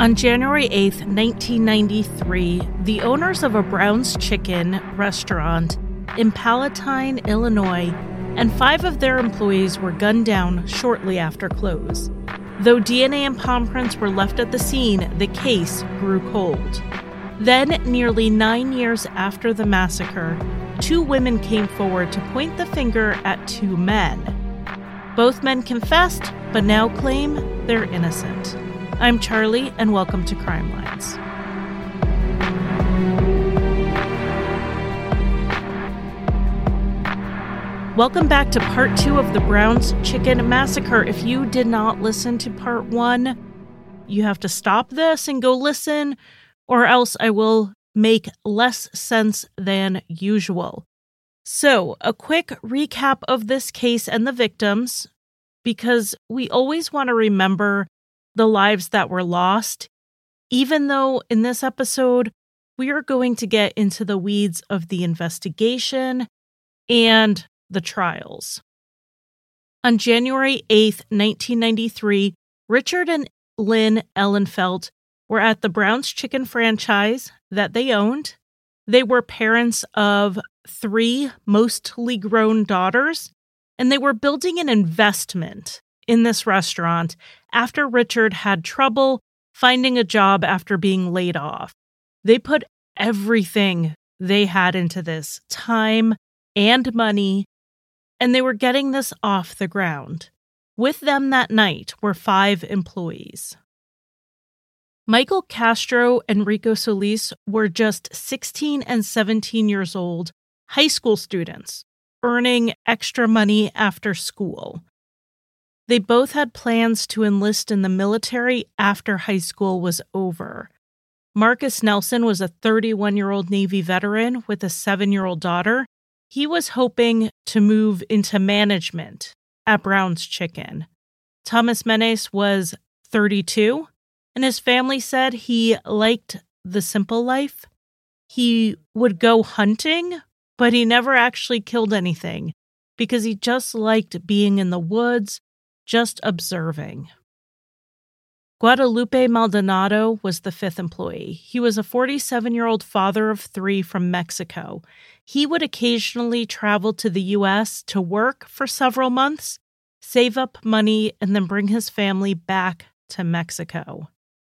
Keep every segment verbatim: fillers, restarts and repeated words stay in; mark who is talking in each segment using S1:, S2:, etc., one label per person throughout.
S1: On January eighth, nineteen ninety-three, the owners of a Brown's Chicken restaurant in Palatine, Illinois, and five of their employees were gunned down shortly after close. Though D N A and palm prints were left at the scene, the case grew cold. Then, nearly nine years after the massacre, two women came forward to point the finger at two men. Both men confessed, but now claim they're innocent. I'm Charlie, and welcome to Crime Lines. Welcome back to part two of the Brown's Chicken Massacre. If you did not listen to part one, you have to stop this and go listen, or else I will make less sense than usual. So, a quick recap of this case and the victims, because we always want to remember the lives that were lost, even though in this episode, we are going to get into the weeds of the investigation and the trials. On January eighth, nineteen ninety-three, Richard and Lynn Ehlenfelt were at the Brown's Chicken franchise that they owned. They were parents of three mostly grown daughters, and they were building an investment in this restaurant after Richard had trouble finding a job after being laid off. They put everything they had into this, time and money, and they were getting this off the ground. With them that night were five employees. Michael Castro and Rico Solis were just sixteen and seventeen years old, high school students, earning extra money after school. They both had plans to enlist in the military after high school was over. Marcus Nelson was a thirty-one-year-old Navy veteran with a seven-year-old daughter. He was hoping to move into management at Brown's Chicken. Thomas Menes was thirty-two, and his family said he liked the simple life. He would go hunting, but he never actually killed anything because he just liked being in the woods, just observing. Guadalupe Maldonado was the fifth employee. He was a forty-seven-year-old father of three from Mexico. He would occasionally travel to the U S to work for several months, save up money, and then bring his family back to Mexico.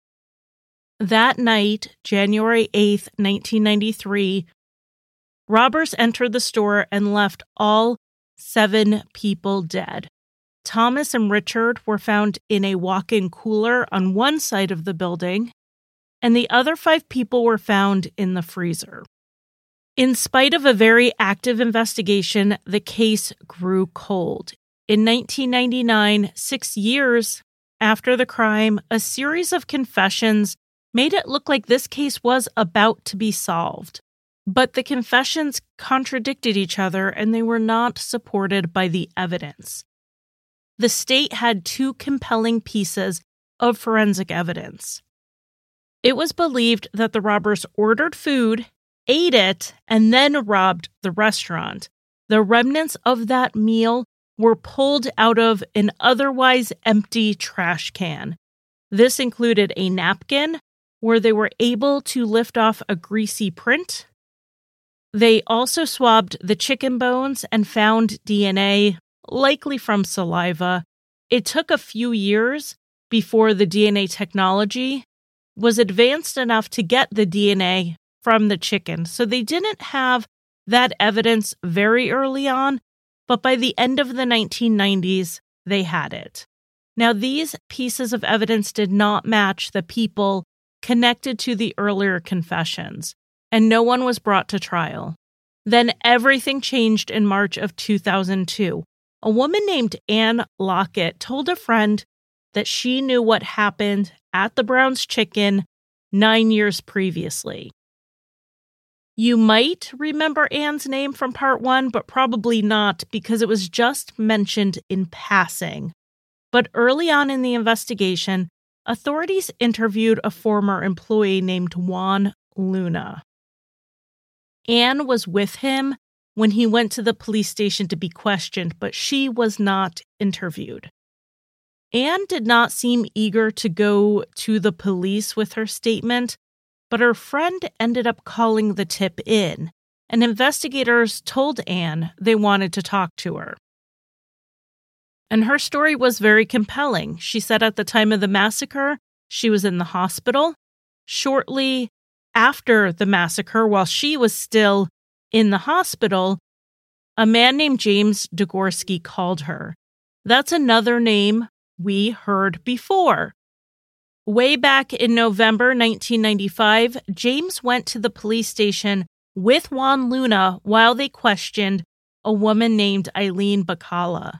S1: That night, January eighth, nineteen ninety-three, robbers entered the store and left all seven people dead. Thomas and Richard were found in a walk-in cooler on one side of the building, and the other five people were found in the freezer. In spite of a very active investigation, the case grew cold. In nineteen ninety-nine, six years after the crime, a series of confessions made it look like this case was about to be solved. But the confessions contradicted each other, and they were not supported by the evidence. The state had two compelling pieces of forensic evidence. It was believed that the robbers ordered food, ate it, and then robbed the restaurant. The remnants of that meal were pulled out of an otherwise empty trash can. This included a napkin where they were able to lift off a greasy print. They also swabbed the chicken bones and found D N A, likely from saliva. It took a few years before the D N A technology was advanced enough to get the D N A from the chicken. So they didn't have that evidence very early on, but by the end of the nineteen nineties, they had it. Now, these pieces of evidence did not match the people connected to the earlier confessions, and no one was brought to trial. Then everything changed in March of two thousand two. A woman named Ann Lockett told a friend that she knew what happened at the Brown's Chicken nine years previously. You might remember Ann's name from part one, but probably not because it was just mentioned in passing. But early on in the investigation, authorities interviewed a former employee named Juan Luna. Ann was with him when he went to the police station to be questioned, but she was not interviewed. Anne did not seem eager to go to the police with her statement, but her friend ended up calling the tip in, and investigators told Anne they wanted to talk to her. And her story was very compelling. She said at the time of the massacre, she was in the hospital. Shortly after the massacre, while she was still in the hospital, a man named James Degorski called her. That's another name we heard before. Way back in November nineteen ninety-five, James went to the police station with Juan Luna while they questioned a woman named Eileen Bacala.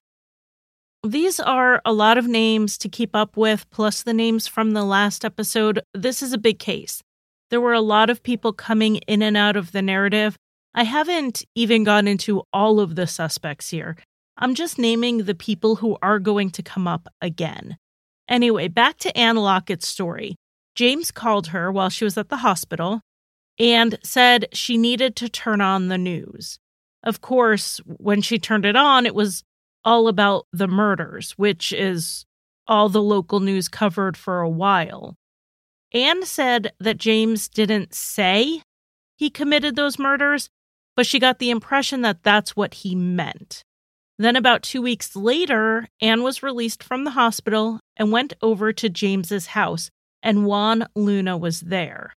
S1: These are a lot of names to keep up with, plus the names from the last episode. This is a big case. There were a lot of people coming in and out of the narrative. I haven't even gone into all of the suspects here. I'm just naming the people who are going to come up again. Anyway, back to Anne Lockett's story. James called her while she was at the hospital and said she needed to turn on the news. Of course, when she turned it on, it was all about the murders, which is all the local news covered for a while. Anne said that James didn't say he committed those murders, but she got the impression that that's what he meant. Then about two weeks later, Anne was released from the hospital and went over to James's house, and Juan Luna was there.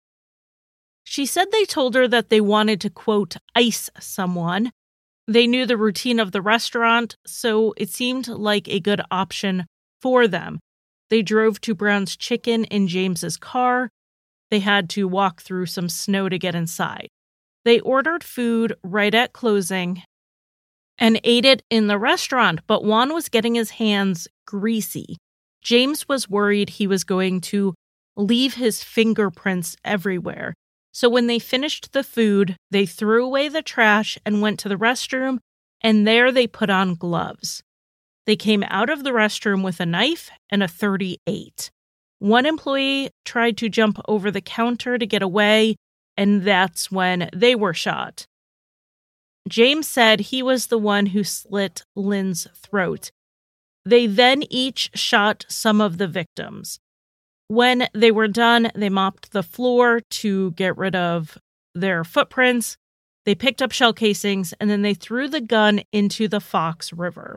S1: She said they told her that they wanted to, quote, ice someone. They knew the routine of the restaurant, so it seemed like a good option for them. They drove to Brown's Chicken in James's car. They had to walk through some snow to get inside. They ordered food right at closing and ate it in the restaurant, but Juan was getting his hands greasy. James was worried he was going to leave his fingerprints everywhere. So when they finished the food, they threw away the trash and went to the restroom, and there they put on gloves. They came out of the restroom with a knife and a thirty-eight. One employee tried to jump over the counter to get away, and that's when they were shot. James said he was the one who slit Lynn's throat. They then each shot some of the victims. When they were done, they mopped the floor to get rid of their footprints. They picked up shell casings, and then they threw the gun into the Fox River.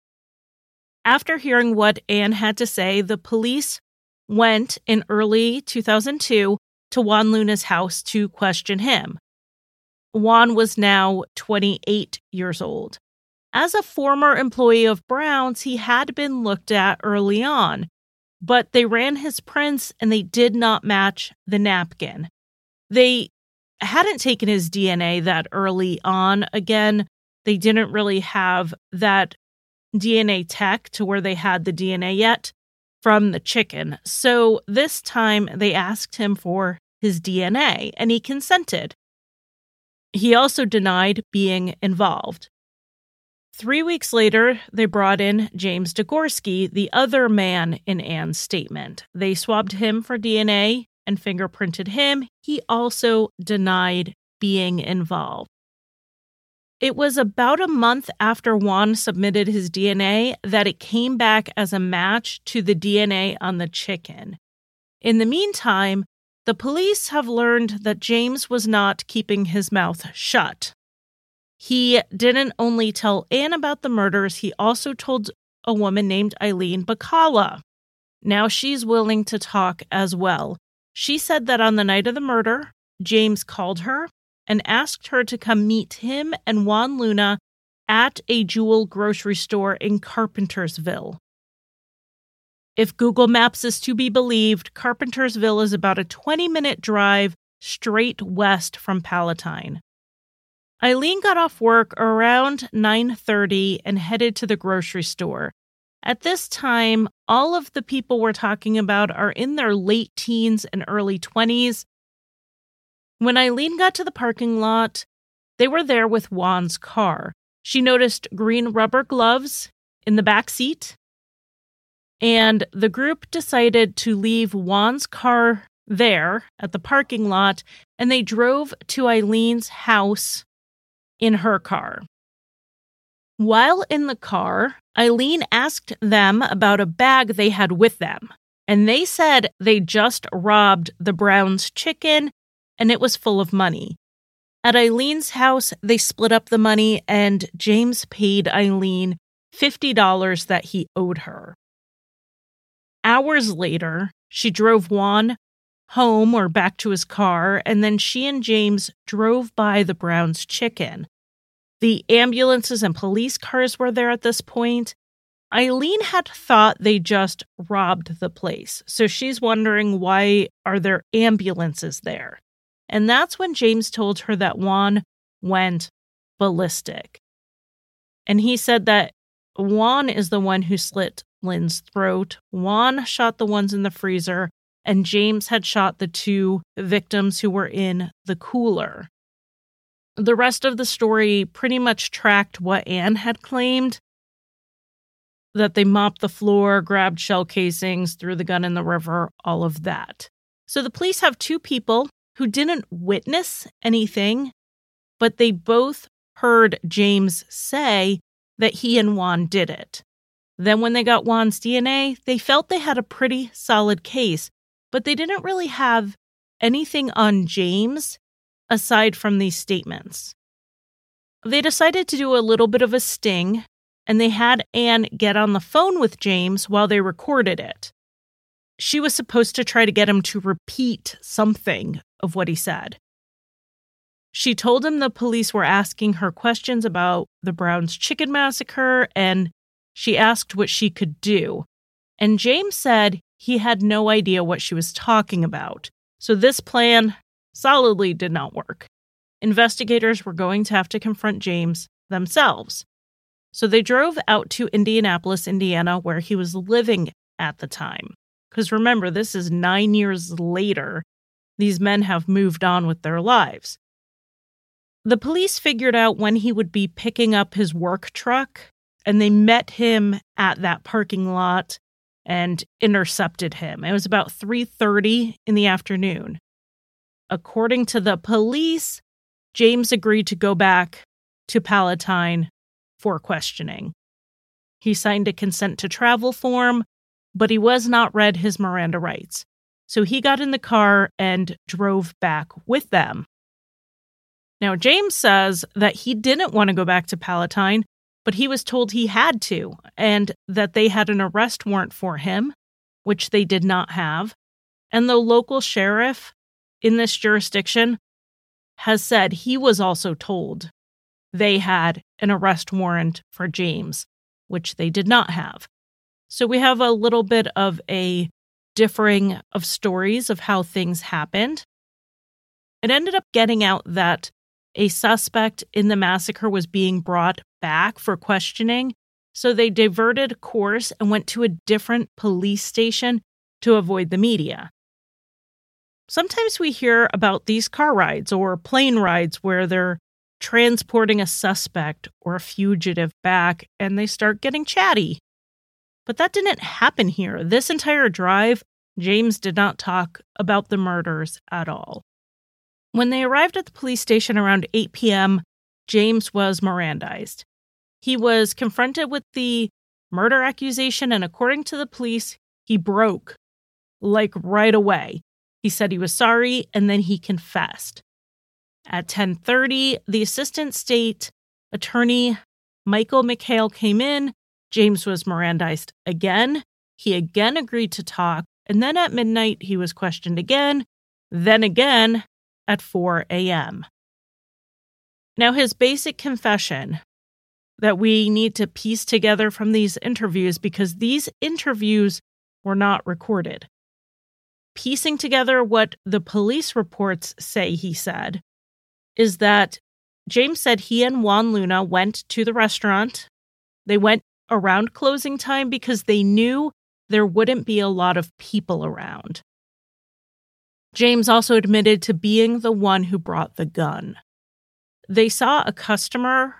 S1: After hearing what Anne had to say, the police went in early two thousand two to Juan Luna's house to question him. Juan was now twenty-eight years old. As a former employee of Brown's, he had been looked at early on, but they ran his prints and they did not match the napkin. They hadn't taken his D N A that early on. Again, they didn't really have that D N A tech to where they had the D N A yet from the chicken. So this time they asked him for his D N A and he consented. He also denied being involved. Three weeks later, they brought in James Degorski, the other man in Anne's statement. They swabbed him for D N A and fingerprinted him. He also denied being involved. It was about a month after Juan submitted his D N A that it came back as a match to the D N A on the chicken. In the meantime, the police have learned that James was not keeping his mouth shut. He didn't only tell Anne about the murders, he also told a woman named Eileen Bacala. Now she's willing to talk as well. She said that on the night of the murder, James called her and asked her to come meet him and Juan Luna at a Jewel grocery store in Carpentersville. If Google Maps is to be believed, Carpentersville is about a twenty-minute drive straight west from Palatine. Eileen got off work around nine thirty and headed to the grocery store. At this time, all of the people we're talking about are in their late teens and early twenties. When Eileen got to the parking lot, they were there with Juan's car. She noticed green rubber gloves in the back seat, and the group decided to leave Juan's car there at the parking lot, and they drove to Eileen's house in her car. While in the car, Eileen asked them about a bag they had with them, and they said they just robbed the Browns' chicken and it was full of money. At Eileen's house, they split up the money and James paid Eileen fifty dollars that he owed her. Hours later, she drove Juan home or back to his car, and then she and James drove by the Browns' chicken. The ambulances and police cars were there at this point. Eileen had thought they just robbed the place, so she's wondering, why are there ambulances there? And that's when James told her that Juan went ballistic. And he said that Juan is the one who slit Lynn's throat. Juan shot the ones in the freezer, and James had shot the two victims who were in the cooler. The rest of the story pretty much tracked what Anne had claimed, that they mopped the floor, grabbed shell casings, threw the gun in the river, all of that. So the police have two people who didn't witness anything, but they both heard James say that he and Juan did it. Then when they got Juan's D N A, they felt they had a pretty solid case, but they didn't really have anything on James aside from these statements. They decided to do a little bit of a sting, and they had Anne get on the phone with James while they recorded it. She was supposed to try to get him to repeat something of what he said. She told him the police were asking her questions about the Browns' chicken massacre, and she asked what she could do. And James said he had no idea what she was talking about. So this plan solidly did not work. Investigators were going to have to confront James themselves. So they drove out to Indianapolis, Indiana, where he was living at the time. Because remember, this is nine years later. These men have moved on with their lives. The police figured out when he would be picking up his work truck, and they met him at that parking lot and intercepted him. It was about three thirty in the afternoon. According to the police, James agreed to go back to Palatine for questioning. He signed a consent to travel form, but he was not read his Miranda rights. So he got in the car and drove back with them. Now, James says that he didn't want to go back to Palatine, but he was told he had to, and that they had an arrest warrant for him, which they did not have. And the local sheriff in this jurisdiction has said he was also told they had an arrest warrant for James, which they did not have. So we have a little bit of a differing of stories of how things happened. It ended up getting out that a suspect in the massacre was being brought back for questioning, so they diverted course and went to a different police station to avoid the media. Sometimes we hear about these car rides or plane rides where they're transporting a suspect or a fugitive back and they start getting chatty. But that didn't happen here. This entire drive, James did not talk about the murders at all. When they arrived at the police station around eight p.m., James was Mirandized. He was confronted with the murder accusation, and according to the police, he broke, like right away. He said he was sorry, and then he confessed. At ten thirty, the assistant state attorney, Michael McHale, came in. James was Mirandized again. He again agreed to talk, and then at midnight, he was questioned again, then again at four a.m. Now, his basic confession that we need to piece together from these interviews, because these interviews were not recorded. Piecing together what the police reports say he said is that James said he and Juan Luna went to the restaurant. They went around closing time because they knew there wouldn't be a lot of people around. James also admitted to being the one who brought the gun. They saw a customer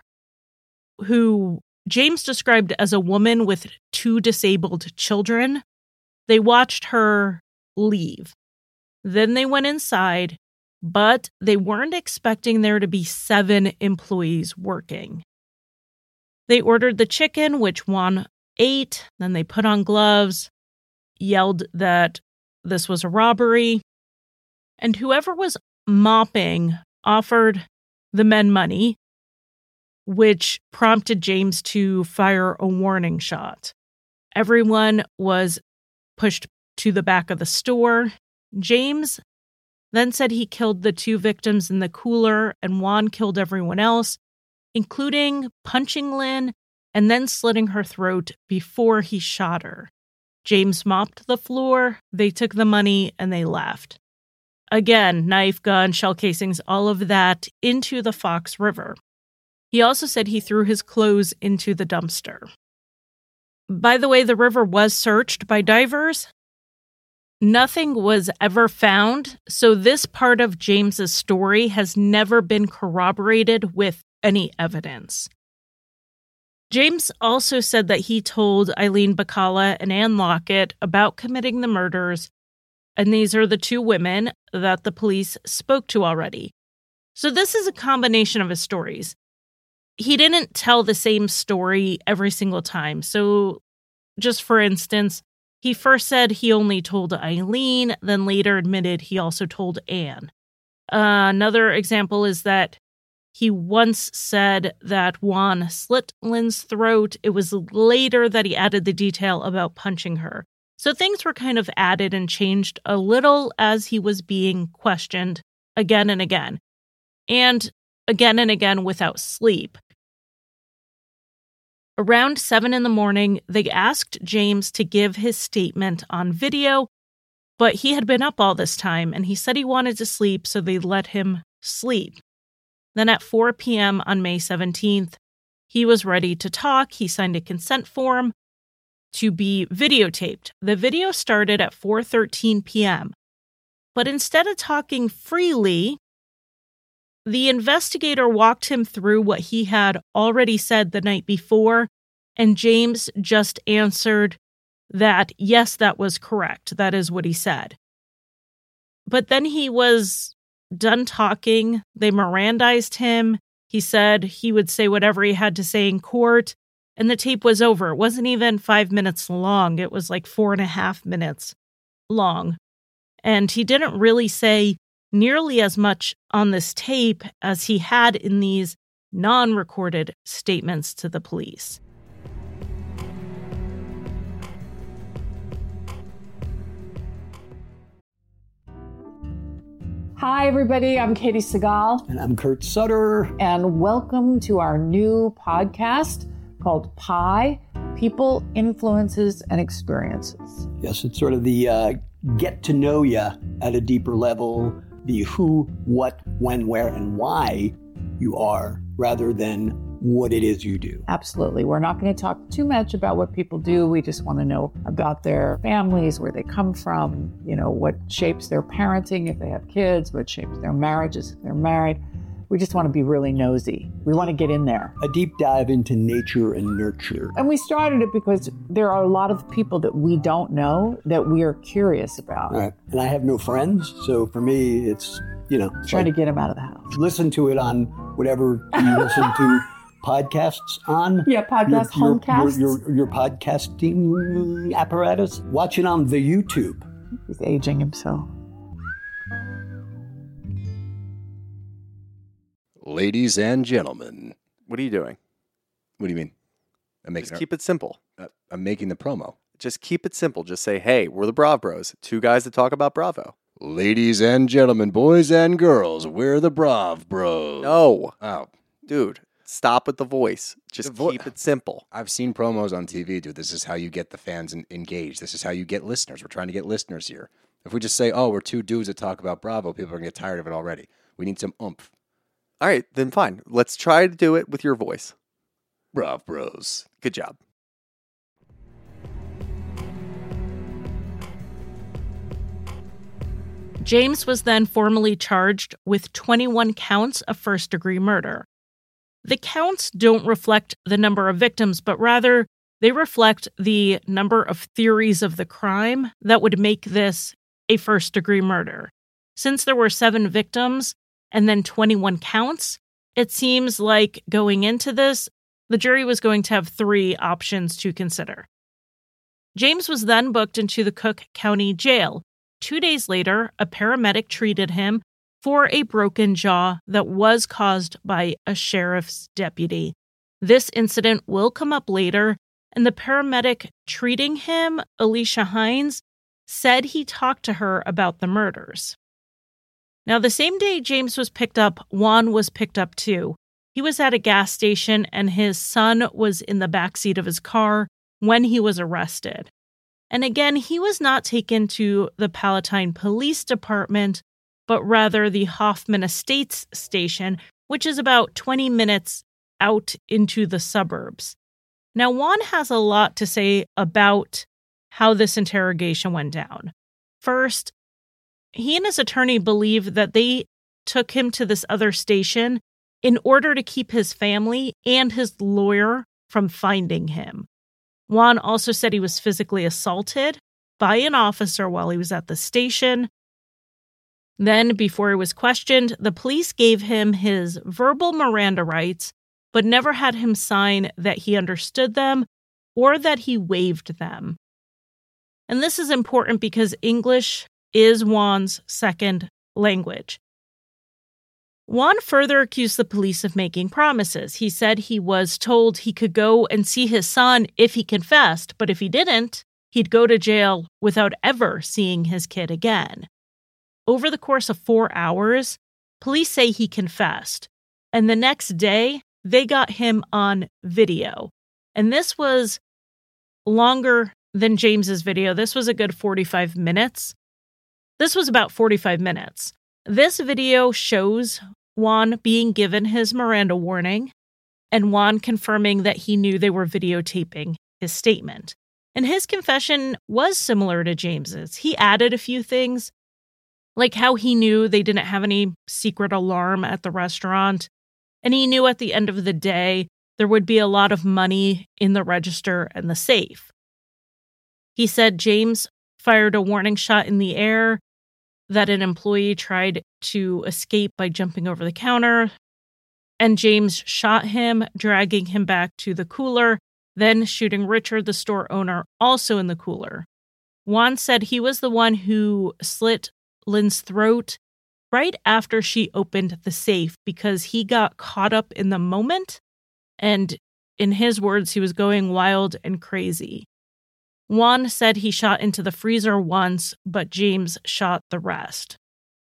S1: who James described as a woman with two disabled children. They watched her leave. Then they went inside, but they weren't expecting there to be seven employees working. They ordered the chicken, which Juan ate. Then they put on gloves, yelled that this was a robbery. And whoever was mopping offered the men money, which prompted James to fire a warning shot. Everyone was pushed to the back of the store. James then said he killed the two victims in the cooler, and Juan killed everyone else, including punching Lynn and then slitting her throat before he shot her. James mopped the floor, they took the money, and they left. Again, knife, gun, shell casings, all of that into the Fox River. He also said he threw his clothes into the dumpster. By the way, the river was searched by divers. Nothing was ever found, so this part of James's story has never been corroborated with any evidence. James also said that he told Eileen Bacala and Ann Lockett about committing the murders, and these are the two women that the police spoke to already. So this is a combination of his stories. He didn't tell the same story every single time. So just for instance, he first said he only told Eileen, then later admitted he also told Anne. Uh, another example is that he once said that Juan slit Lynn's throat. It was later that he added the detail about punching her. So things were kind of added and changed a little as he was being questioned again and again. And again and again without sleep. Around seven in the morning, they asked James to give his statement on video, but he had been up all this time, and he said he wanted to sleep, so they let him sleep. Then at four p.m. on May seventeenth, he was ready to talk. He signed a consent form to be videotaped. The video started at four thirteen p.m., but instead of talking freely, the investigator walked him through what he had already said the night before, and James just answered that, yes, that was correct. That is what he said. But then he was done talking. They Mirandized him. He said he would say whatever he had to say in court, and the tape was over. It wasn't even five minutes long. It was like four and a half minutes long. And he didn't really say nearly as much on this tape as he had in these non-recorded statements to the police.
S2: Hi, everybody. I'm Katie Segal.
S3: And I'm Kurt Sutter.
S2: And welcome to our new podcast called Pi, People, Influences, and Experiences.
S3: Yes, it's sort of the uh, get to know you at a deeper level, the who, what, when, where, and why you are, rather than what it is you do.
S2: Absolutely. We're not going to talk too much about what people do. We just want to know about their families, where they come from, you know, what shapes their parenting if they have kids, what shapes their marriages if they're married. We just want to be really nosy. We want to get in there.
S3: A deep dive into nature and nurture.
S2: And we started it because there are a lot of people that we don't know that we are curious about.
S3: Right. And I have no friends, so for me, it's, you know.
S2: Trying like, to get them out of the house.
S3: Listen to it on whatever you listen to podcasts on.
S2: Yeah, podcast,
S3: your,
S2: homecasts.
S3: Your, your, your podcasting apparatus. Watch it on the YouTube.
S2: He's aging himself.
S4: Ladies and gentlemen.
S5: What are you doing?
S4: What do you mean? I'm making
S5: Just
S4: our,
S5: keep it simple.
S4: uh, I'm making the promo.
S5: Just keep it simple. Just say, hey, we're the Brav Bros. Two guys that talk about Bravo.
S4: Ladies and gentlemen, boys and girls, we're the Brav Bros.
S5: No.
S4: Oh.
S5: Dude, stop with the voice. Just
S4: The vo-
S5: keep it simple.
S4: I've seen promos on T V, dude. This is how you get the fans en- engaged. This is how you get listeners. We're trying to get listeners here. If we just say, oh, we're two dudes that talk about Bravo, people are going to get tired of it already. We need some oomph.
S5: All right, then fine. Let's try to do it with your voice.
S4: Brav Bros.
S5: Good job.
S1: James was then formally charged with twenty-one counts of first-degree murder. The counts don't reflect the number of victims, but rather they reflect the number of theories of the crime that would make this a first-degree murder. Since there were seven victims and then twenty-one counts, it seems like going into this, the jury was going to have three options to consider. James was then booked into the Cook County Jail. Two days later, a paramedic treated him for a broken jaw that was caused by a sheriff's deputy. This incident will come up later, and the paramedic treating him, Alicia Hines, said he talked to her about the murders. Now, the same day James was picked up, Juan was picked up too. He was at a gas station, and his son was in the backseat of his car when he was arrested. And again, he was not taken to the Palatine Police Department, but rather the Hoffman Estates Station, which is about twenty minutes out into the suburbs. Now, Juan has a lot to say about how this interrogation went down. First, he and his attorney believe that they took him to this other station in order to keep his family and his lawyer from finding him. Juan also said he was physically assaulted by an officer while he was at the station. Then, before he was questioned, the police gave him his verbal Miranda rights, but never had him sign that he understood them or that he waived them. And this is important because English is Juan's second language. Juan further accused the police of making promises. He said he was told he could go and see his son if he confessed, but if he didn't, he'd go to jail without ever seeing his kid again. Over the course of four hours, police say he confessed, and the next day, they got him on video. And this was longer than James's video. This was a good forty-five minutes. This was about forty-five minutes. This video shows Juan being given his Miranda warning and Juan confirming that he knew they were videotaping his statement. And his confession was similar to James's. He added a few things, like how he knew they didn't have any secret alarm at the restaurant, and he knew at the end of the day there would be a lot of money in the register and the safe. He said James fired a warning shot in the air, that an employee tried to escape by jumping over the counter, and James shot him, dragging him back to the cooler, then shooting Richard, the store owner, also in the cooler. Juan said he was the one who slit Lynn's throat right after she opened the safe because he got caught up in the moment, and in his words, he was going wild and crazy. Juan said he shot into the freezer once, but James shot the rest.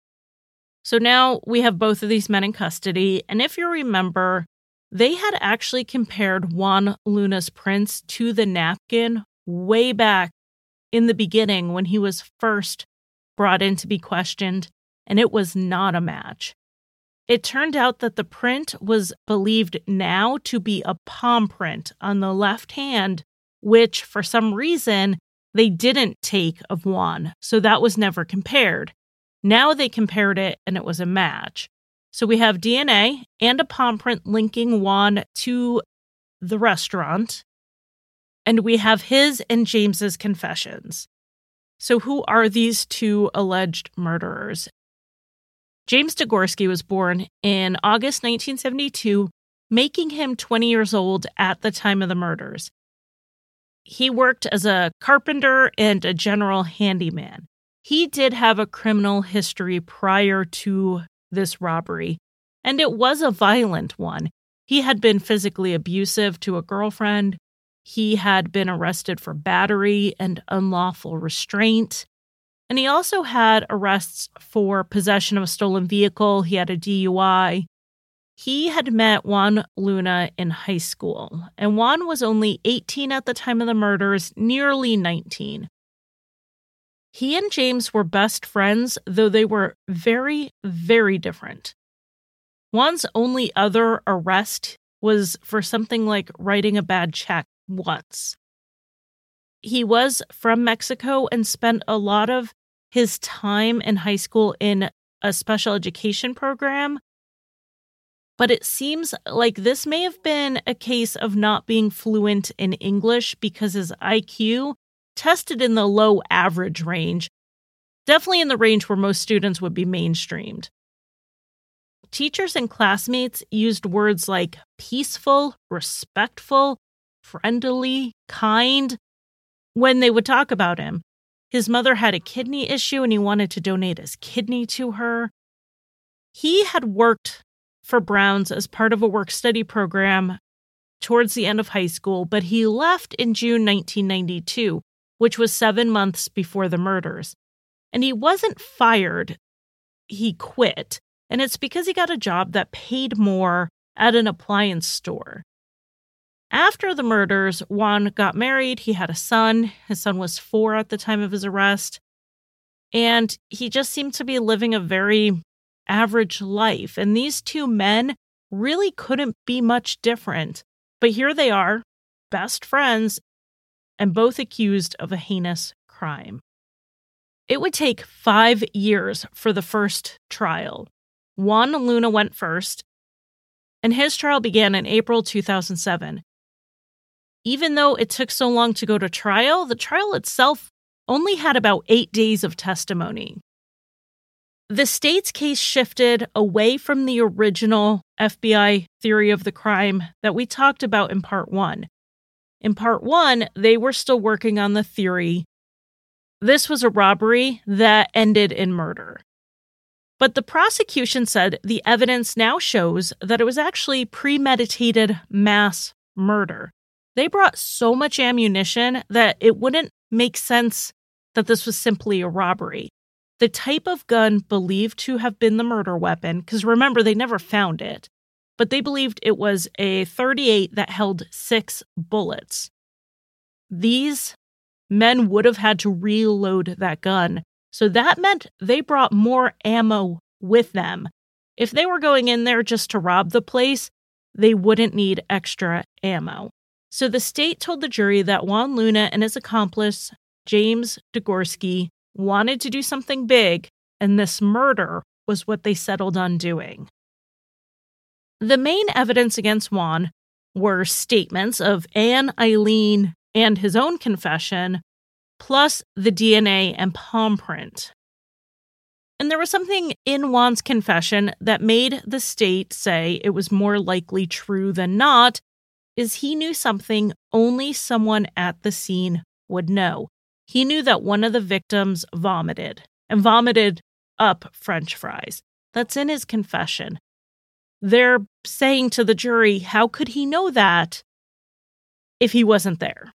S1: So now we have both of these men in custody, and if you remember, they had actually compared Juan Luna's prints to the napkin way back in the beginning when he was first brought in to be questioned, and it was not a match. It turned out that the print was believed now to be a palm print on the left hand, which for some reason they didn't take of Juan, so that was never compared. Now they compared it and it was a match. So we have D N A and a palm print linking Juan to the restaurant, and we have his and James's confessions. So who are these two alleged murderers? James Degorski was born in August nineteen seventy-two, making him twenty years old at the time of the murders. He worked as a carpenter and a general handyman. He did have a criminal history prior to this robbery, and it was a violent one. He had been physically abusive to a girlfriend. He had been arrested for battery and unlawful restraint. And he also had arrests for possession of a stolen vehicle. He had a D U I. He had met Juan Luna in high school, and Juan was only eighteen at the time of the murders, nearly nineteen. He and James were best friends, though they were very, very different. Juan's only other arrest was for something like writing a bad check once. He was from Mexico and spent a lot of his time in high school in a special education program. But it seems like this may have been a case of not being fluent in English because his I Q tested in the low average range, definitely in the range where most students would be mainstreamed. teachers and classmates used words like peaceful, respectful, friendly, kind when they would talk about him. His mother had a kidney issue and he wanted to donate his kidney to her. He had worked for Browns as part of a work-study program towards the end of high school, but he left in June nineteen ninety-two, which was seven months before the murders. And he wasn't fired. He quit. And it's because he got a job that paid more at an appliance store. After the murders, Juan got married. He had a son. His son was four at the time of his arrest. And he just seemed to be living a very average life. And these two men really couldn't be much different. But here they are, best friends, and both accused of a heinous crime. It would take five years for the first trial. Juan Luna went first, and his trial began in April two thousand seven. Even though it took so long to go to trial, the trial itself only had about eight days of testimony. The state's case shifted away from the original F B I theory of the crime that we talked about in part one. In part one, they were still working on the theory this was a robbery that ended in murder. But the prosecution said the evidence now shows that it was actually premeditated mass murder. They brought so much ammunition that it wouldn't make sense that this was simply a robbery. The type of gun believed to have been the murder weapon, because remember, they never found it, but they believed it was a thirty-eight that held six bullets. These men would have had to reload that gun, so that meant they brought more ammo with them. If they were going in there just to rob the place, they wouldn't need extra ammo. So the state told the jury that Juan Luna and his accomplice, James Degorski, wanted to do something big, and this murder was what they settled on doing. The main evidence against Juan were statements of Anne, Eileen, and his own confession, plus the D N A and palm print. And there was something in Juan's confession that made the state say it was more likely true than not, is he knew something only someone at the scene would know. He knew that one of the victims vomited, and vomited up French fries. That's in his confession. They're saying to the jury, how could he know that if he wasn't there?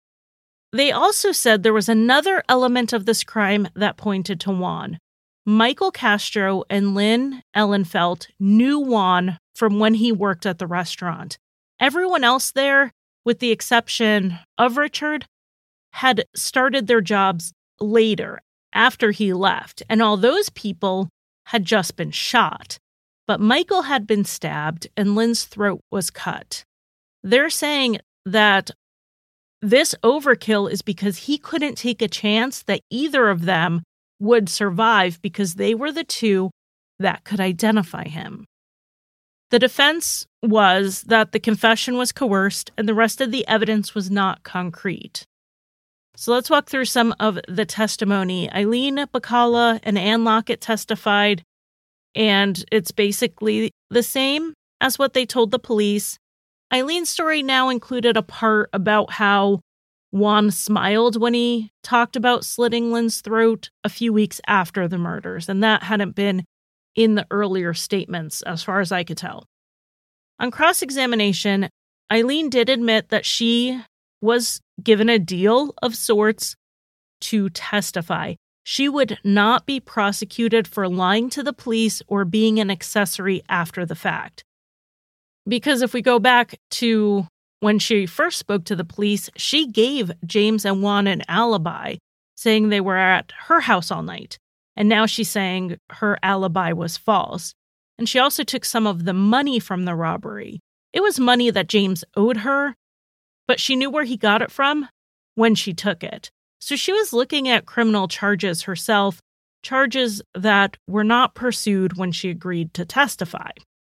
S1: They also said there was another element of this crime that pointed to Juan. Michael Castro and Lynn Ellenfelt knew Juan from when he worked at the restaurant. Everyone else there, with the exception of Richard, had started their jobs later, after he left, and all those people had just been shot. But Michael had been stabbed and Lynn's throat was cut. They're saying that this overkill is because he couldn't take a chance that either of them would survive because they were the two that could identify him. The defense was that the confession was coerced and the rest of the evidence was not concrete. So let's walk through some of the testimony. Eileen Bacala and Ann Lockett testified, and it's basically the same as what they told the police. Eileen's story now included a part about how Juan smiled when he talked about slitting Lynn's throat a few weeks after the murders, and that hadn't been in the earlier statements, as far as I could tell. On cross-examination, Eileen did admit that she was given a deal of sorts to testify. She would not be prosecuted for lying to the police or being an accessory after the fact. Because if we go back to when she first spoke to the police, she gave James and Juan an alibi, saying they were at her house all night. And now she's saying her alibi was false. And she also took some of the money from the robbery. It was money that James owed her, but she knew where he got it from when she took it. So she was looking at criminal charges herself, charges that were not pursued when she agreed to testify.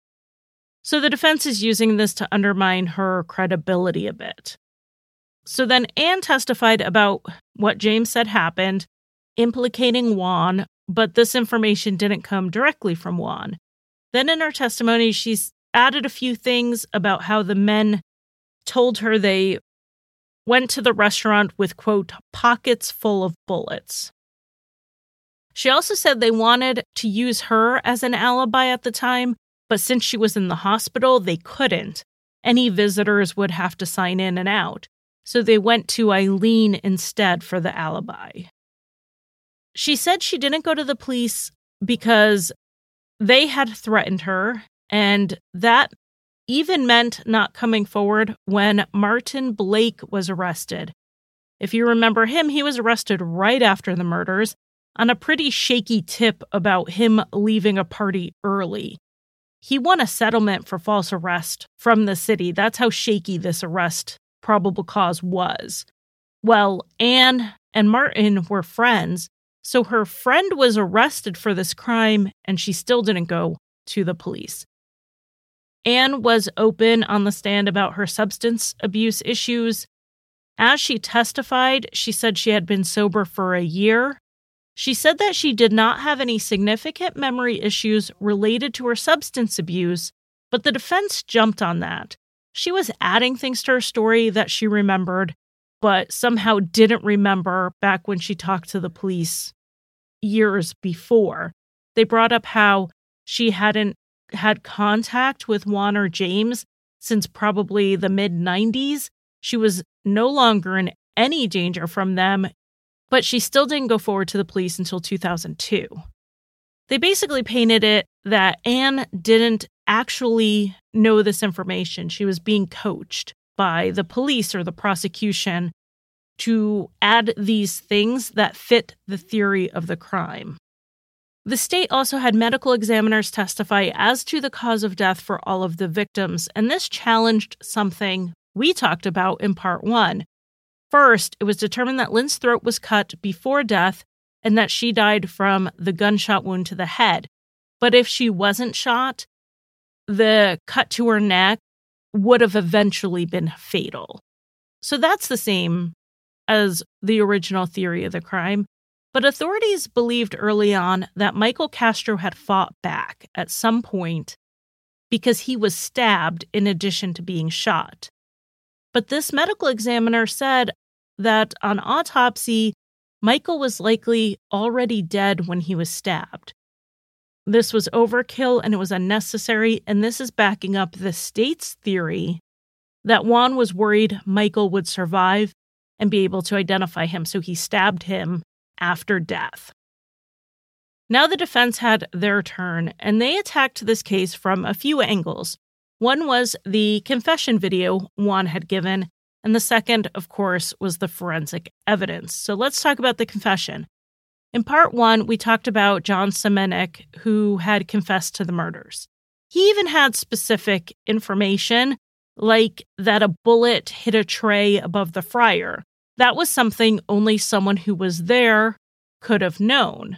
S1: So the defense is using this to undermine her credibility a bit. So then Anne testified about what James said happened, implicating Juan, but this information didn't come directly from Juan. Then in her testimony, she's added a few things about how the men told her they went to the restaurant with, quote, pockets full of bullets. She also said they wanted to use her as an alibi at the time, but since she was in the hospital, they couldn't. Any visitors would have to sign in and out. So they went to Eileen instead for the alibi. She said she didn't go to the police because they had threatened her, and that even meant not coming forward when Martin Blake was arrested. If you remember him, he was arrested right after the murders on a pretty shaky tip about him leaving a party early. He won a settlement for false arrest from the city. That's how shaky this arrest probable cause was. Well, Anne and Martin were friends, so her friend was arrested for this crime, and she still didn't go to the police. Anne was open on the stand about her substance abuse issues. As she testified, she said she had been sober for a year. She said that she did not have any significant memory issues related to her substance abuse, but the defense jumped on that. She was adding things to her story that she remembered, but somehow didn't remember back when she talked to the police years before. They brought up how she hadn't had contact with Juan or James since probably the mid nineties. She was no longer in any danger from them, but she still didn't go forward to the police until two thousand two. They basically painted it that Anne didn't actually know this information. She was being coached by the police or the prosecution to add these things that fit the theory of the crime. The state also had medical examiners testify as to the cause of death for all of the victims, and this challenged something we talked about in part one. First, it was determined that Lynn's throat was cut before death and that she died from the gunshot wound to the head. But if she wasn't shot, the cut to her neck would have eventually been fatal. So that's the same as the original theory of the crime. But authorities believed early on that Michael Castro had fought back at some point because he was stabbed in addition to being shot. But this medical examiner said that on autopsy, Michael was likely already dead when he was stabbed. This was overkill and it was unnecessary, and this is backing up the state's theory that Juan was worried Michael would survive and be able to identify him, so he stabbed him after death. Now the defense had their turn, and they attacked this case from a few angles. One was the confession video Juan had given, and the second, of course, was the forensic evidence. So let's talk about the confession. In part one, we talked about John Semenuk, who had confessed to the murders. He even had specific information, like that a bullet hit a tray above the fryer. That was something only someone who was there could have known.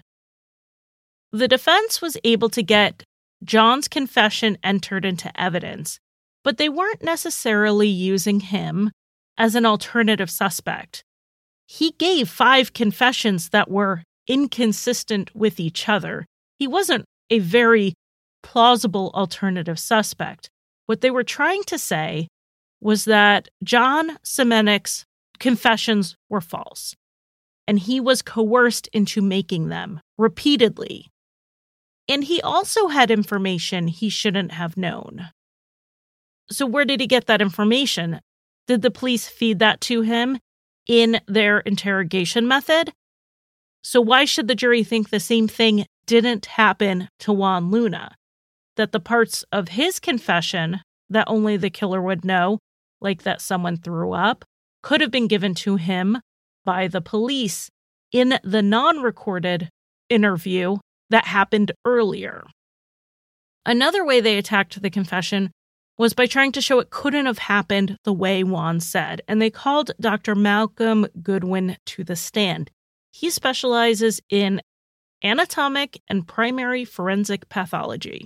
S1: The defense was able to get John's confession entered into evidence, but they weren't necessarily using him as an alternative suspect. He gave five confessions that were inconsistent with each other. He wasn't a very plausible alternative suspect. What they were trying to say was that John Semenuk's confessions were false, and he was coerced into making them repeatedly. And he also had information he shouldn't have known. So where did he get that information? Did the police feed that to him in their interrogation method? So why should the jury think the same thing didn't happen to Juan Luna? That the parts of his confession that only the killer would know, like that someone threw up, could have been given to him by the police in the non-recorded interview that happened earlier. Another way they attacked the confession was by trying to show it couldn't have happened the way Juan said, and they called Doctor Malcolm Goodwin to the stand. He specializes in anatomic and primary forensic pathology.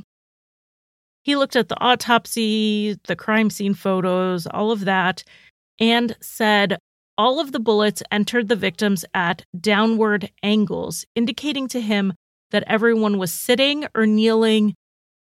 S1: He looked at the autopsy, the crime scene photos, all of that, and said all of the bullets entered the victims at downward angles, indicating to him that everyone was sitting or kneeling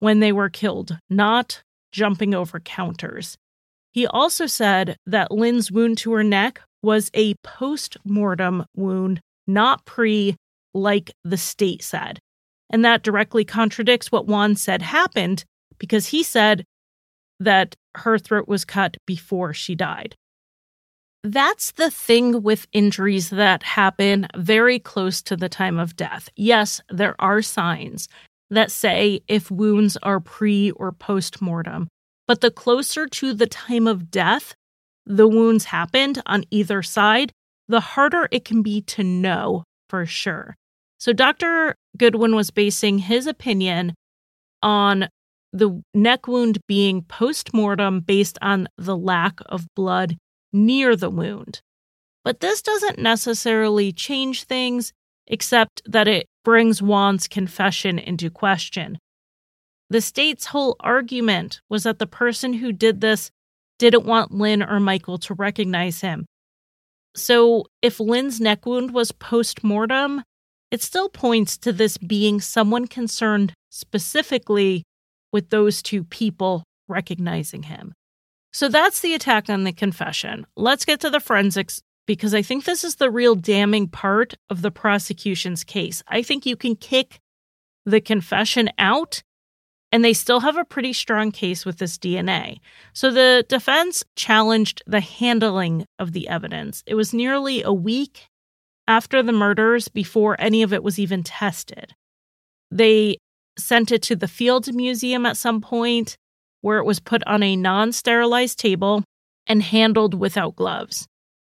S1: when they were killed, not jumping over counters. He also said that Lynn's wound to her neck was a post-mortem wound, not pre, like the state said. And that directly contradicts what Juan said happened, because he said that her throat was cut before she died. That's the thing with injuries that happen very close to the time of death. Yes, there are signs that say if wounds are pre or post-mortem, but the closer to the time of death the wounds happened on either side, the harder it can be to know for sure. So Doctor Goodwin was basing his opinion on the neck wound being post-mortem based on the lack of blood near the wound. But this doesn't necessarily change things, except that it brings Juan's confession into question. The state's whole argument was that the person who did this didn't want Lynn or Michael to recognize him. So if Lynn's neck wound was post-mortem, it still points to this being someone concerned specifically with those two people recognizing him. So that's the attack on the confession. Let's get to the forensics, because I think this is the real damning part of the prosecution's case. I think you can kick the confession out, and they still have a pretty strong case with this D N A. So the defense challenged the handling of the evidence. It was nearly a week after the murders before any of it was even tested. They sent it to the Field Museum at some point, where it was put on a non-sterilized table and handled without gloves.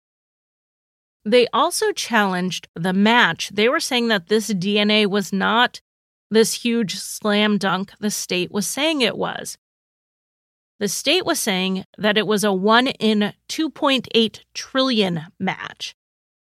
S1: They also challenged the match. They were saying that this D N A was not this huge slam dunk the state was saying it was. The state was saying that it was a one in two point eight trillion match.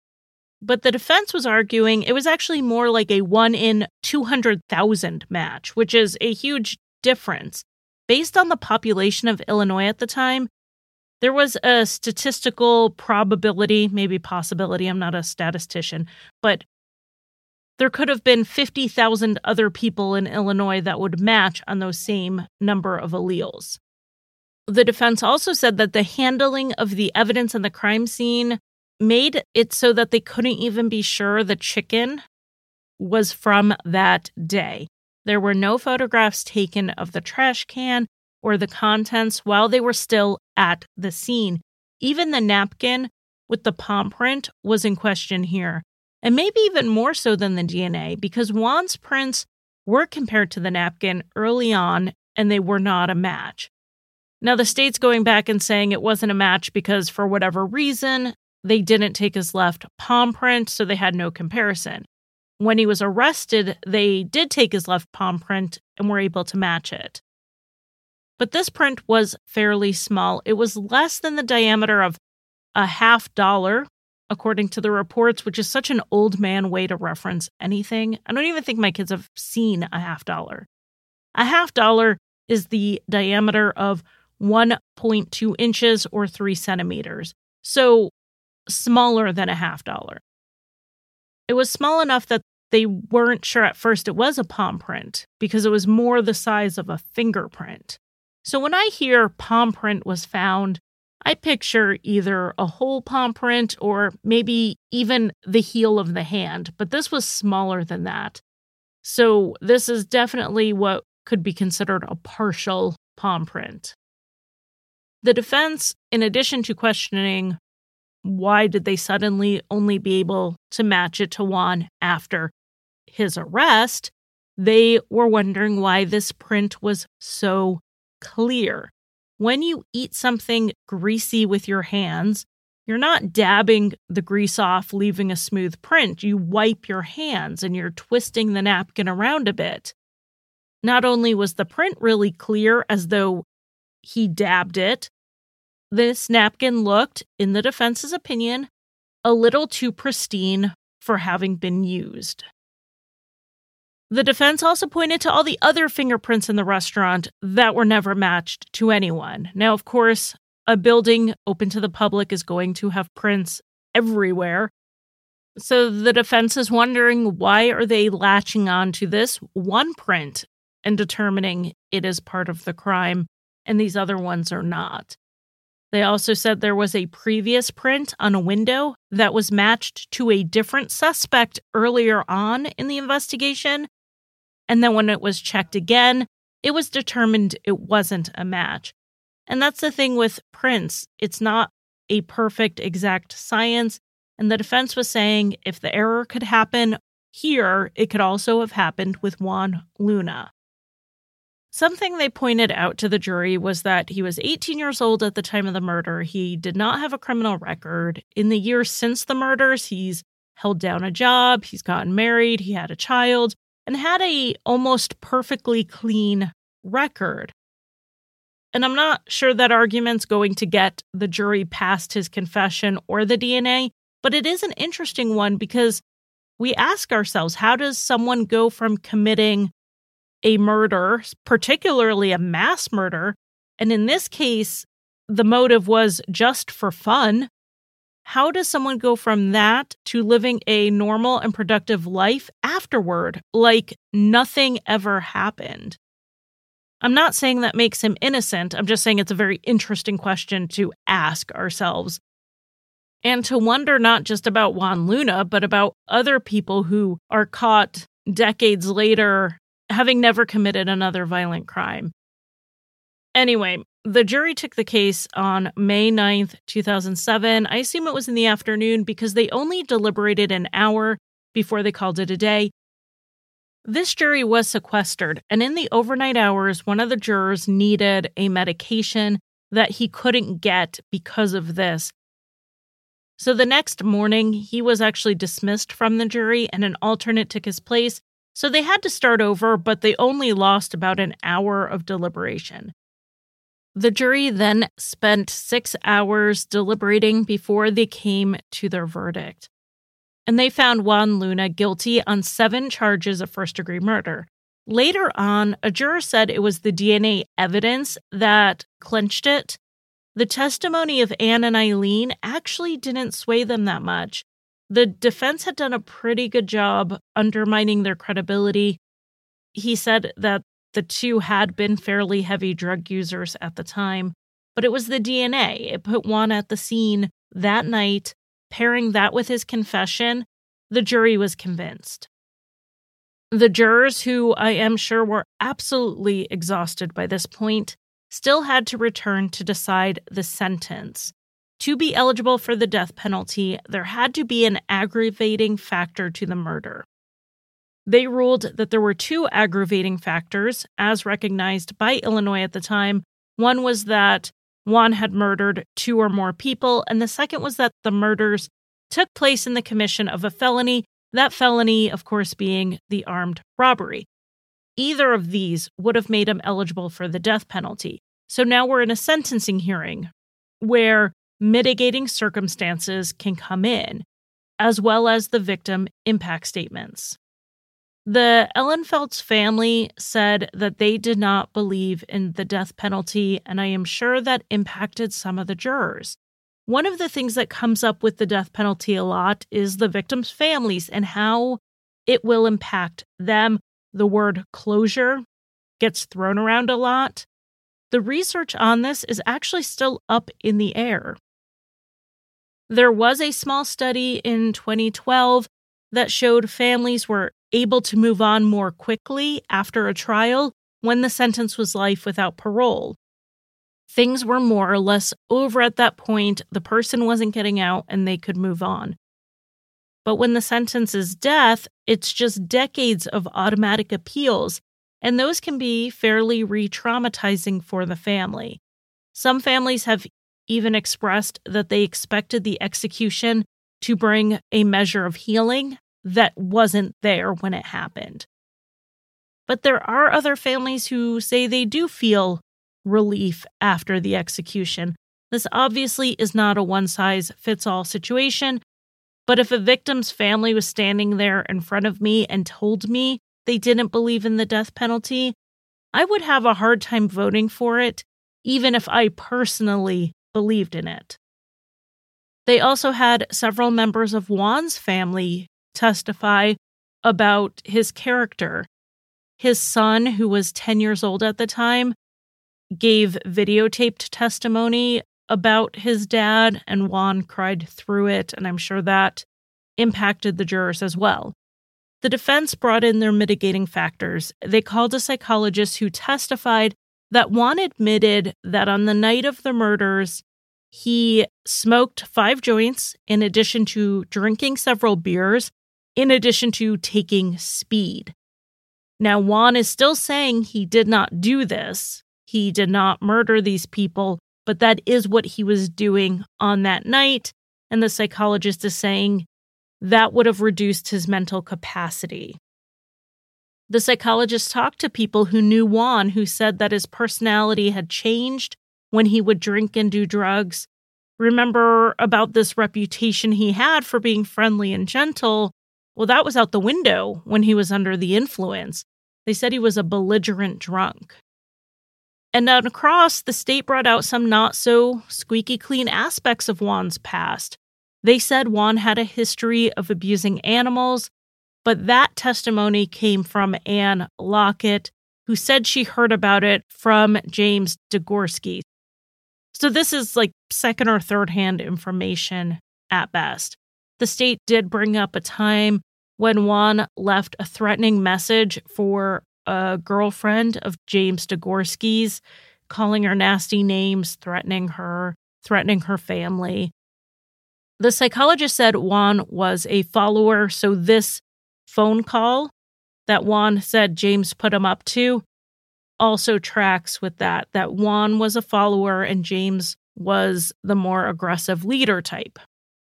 S1: But the defense was arguing it was actually more like a one in two hundred thousand match, which is a huge difference. Based on the population of Illinois at the time, there was a statistical probability, maybe possibility, I'm not a statistician, but there could have been fifty thousand other people in Illinois that would match on those same number of alleles. The defense also said that the handling of the evidence in the crime scene made it so that they couldn't even be sure the chicken was from that day. There were no photographs taken of the trash can or the contents while they were still at the scene. Even the napkin with the palm print was in question here, and maybe even more so than the D N A, because Juan's prints were compared to the napkin early on, and they were not a match. Now, the state's going back and saying it wasn't a match because, for whatever reason, they didn't take his left palm print, so they had no comparison. When he was arrested, they did take his left palm print and were able to match it. But this print was fairly small. It was less than the diameter of a half dollar, according to the reports, which is such an old man way to reference anything. I don't even think my kids have seen a half dollar. A half dollar is the diameter of one point two inches or three centimeters, so smaller than a half dollar. It was small enough that they weren't sure at first it was a palm print because it was more the size of a fingerprint. So when I hear palm print was found, I picture either a whole palm print or maybe even the heel of the hand, but this was smaller than that. So this is definitely what could be considered a partial palm print. The defense, in addition to questioning why did they suddenly only be able to match it to Juan after his arrest, they were wondering why this print was so clear. When you eat something greasy with your hands, you're not dabbing the grease off, leaving a smooth print. You wipe your hands and you're twisting the napkin around a bit. Not only was the print really clear, as though he dabbed it, this napkin looked, in the defense's opinion, a little too pristine for having been used. The defense also pointed to all the other fingerprints in the restaurant that were never matched to anyone. Now, of course, a building open to the public is going to have prints everywhere. So the defense is wondering, why are they latching on to this one print and determining it is part of the crime, and these other ones are not. They also said there was a previous print on a window that was matched to a different suspect earlier on in the investigation, and then when it was checked again, it was determined it wasn't a match. And that's the thing with prints. It's not a perfect exact science, and the defense was saying if the error could happen here, it could also have happened with Juan Luna. Something they pointed out to the jury was that he was eighteen years old at the time of the murder. He did not have a criminal record. In the years since the murders, he's held down a job, he's gotten married, he had a child, and had a almost perfectly clean record. And I'm not sure that argument's going to get the jury past his confession or the D N A, but it is an interesting one because we ask ourselves, how does someone go from committing a murder, particularly a mass murder, and in this case, the motive was just for fun? How does someone go from that to living a normal and productive life afterward, like nothing ever happened? I'm not saying that makes him innocent. I'm just saying it's a very interesting question to ask ourselves. And to wonder not just about Juan Luna, but about other people who are caught decades later having never committed another violent crime. Anyway, the jury took the case on May ninth, two thousand seven. I assume it was in the afternoon because they only deliberated an hour before they called it a day. This jury was sequestered, and in the overnight hours, one of the jurors needed a medication that he couldn't get because of this. So the next morning, he was actually dismissed from the jury, and an alternate took his place. So they had to start over, but they only lost about an hour of deliberation. The jury then spent six hours deliberating before they came to their verdict. And they found Juan Luna guilty on seven charges of first-degree murder. Later on, a juror said it was the D N A evidence that clinched it. The testimony of Anne and Eileen actually didn't sway them that much. The defense had done a pretty good job undermining their credibility. He said that the two had been fairly heavy drug users at the time, but it was the D N A. It put Juan at the scene that night. Pairing that with his confession, the jury was convinced. The jurors, who I am sure were absolutely exhausted by this point, still had to return to decide the sentence. To be eligible for the death penalty, there had to be an aggravating factor to the murder. They ruled that there were two aggravating factors, as recognized by Illinois at the time. One was that Juan had murdered two or more people, and the second was that the murders took place in the commission of a felony, that felony, of course, being the armed robbery. Either of these would have made him eligible for the death penalty. So now we're in a sentencing hearing where mitigating circumstances can come in, as well as the victim impact statements. The Ellenfelds family said that they did not believe in the death penalty, and I am sure that impacted some of the jurors. One of the things that comes up with the death penalty a lot is the victims' families and how it will impact them. The word closure gets thrown around a lot. The research on this is actually still up in the air. There was a small study in twenty twelve that showed families were able to move on more quickly after a trial when the sentence was life without parole. Things were more or less over at that point. The person wasn't getting out and they could move on. But when the sentence is death, it's just decades of automatic appeals, and those can be fairly re-traumatizing for the family. Some families have even expressed that they expected the execution to bring a measure of healing that wasn't there when it happened. But there are other families who say they do feel relief after the execution. This obviously is not a one-size-fits-all situation, but if a victim's family was standing there in front of me and told me they didn't believe in the death penalty, I would have a hard time voting for it, even if I personally believed in it. They also had several members of Juan's family testify about his character. His son, who was ten years old at the time, gave videotaped testimony about his dad, and Juan cried through it, and I'm sure that impacted the jurors as well. The defense brought in their mitigating factors. They called a psychologist who testified that Juan admitted that on the night of the murders, he smoked five joints in addition to drinking several beers, in addition to taking speed. Now, Juan is still saying he did not do this. He did not murder these people, but that is what he was doing on that night. And the psychologist is saying that would have reduced his mental capacity. The psychologist talked to people who knew Juan, who said that his personality had changed when he would drink and do drugs. Remember about this reputation he had for being friendly and gentle? Well, that was out the window when he was under the influence. They said he was a belligerent drunk. And then across, the state brought out some not so squeaky clean aspects of Juan's past. They said Juan had a history of abusing animals, but that testimony came from Anne Lockett, who said she heard about it from James Degorski. So this is like second or third hand information at best. The state did bring up a time when Juan left a threatening message for a girlfriend of James Degorski's, calling her nasty names, threatening her, threatening her family. The psychologist said Juan was a follower, so this phone call that Juan said James put him up to also tracks with that, that Juan was a follower and James was the more aggressive leader type.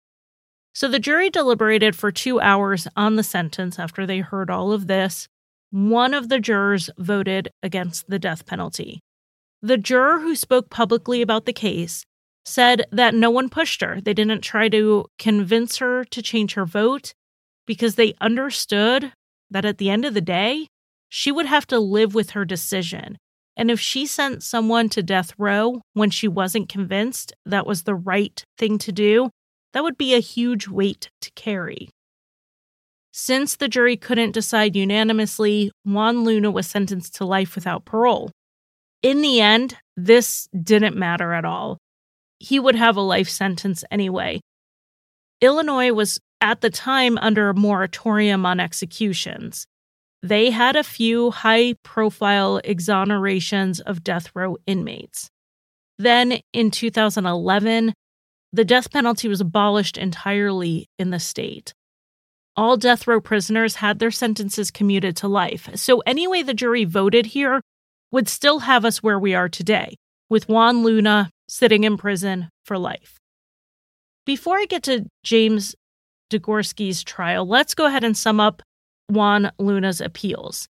S1: So the jury deliberated for two hours on the sentence after they heard all of this. One of the jurors voted against the death penalty. The juror who spoke publicly about the case said that no one pushed her. They didn't try to convince her to change her vote because they understood that at the end of the day, she would have to live with her decision. And if she sent someone to death row when she wasn't convinced that was the right thing to do, that would be a huge weight to carry. Since the jury couldn't decide unanimously, Juan Luna was sentenced to life without parole. In the end, this didn't matter at all. He would have a life sentence anyway. Illinois was at the time under a moratorium on executions. They had a few high-profile exonerations of death row inmates. Then, in two thousand eleven, the death penalty was abolished entirely in the state. All death row prisoners had their sentences commuted to life. So any way the jury voted here would still have us where we are today, with Juan Luna sitting in prison for life. Before I get to James Degorski's trial, let's go ahead and sum up Juan Luna's appeals.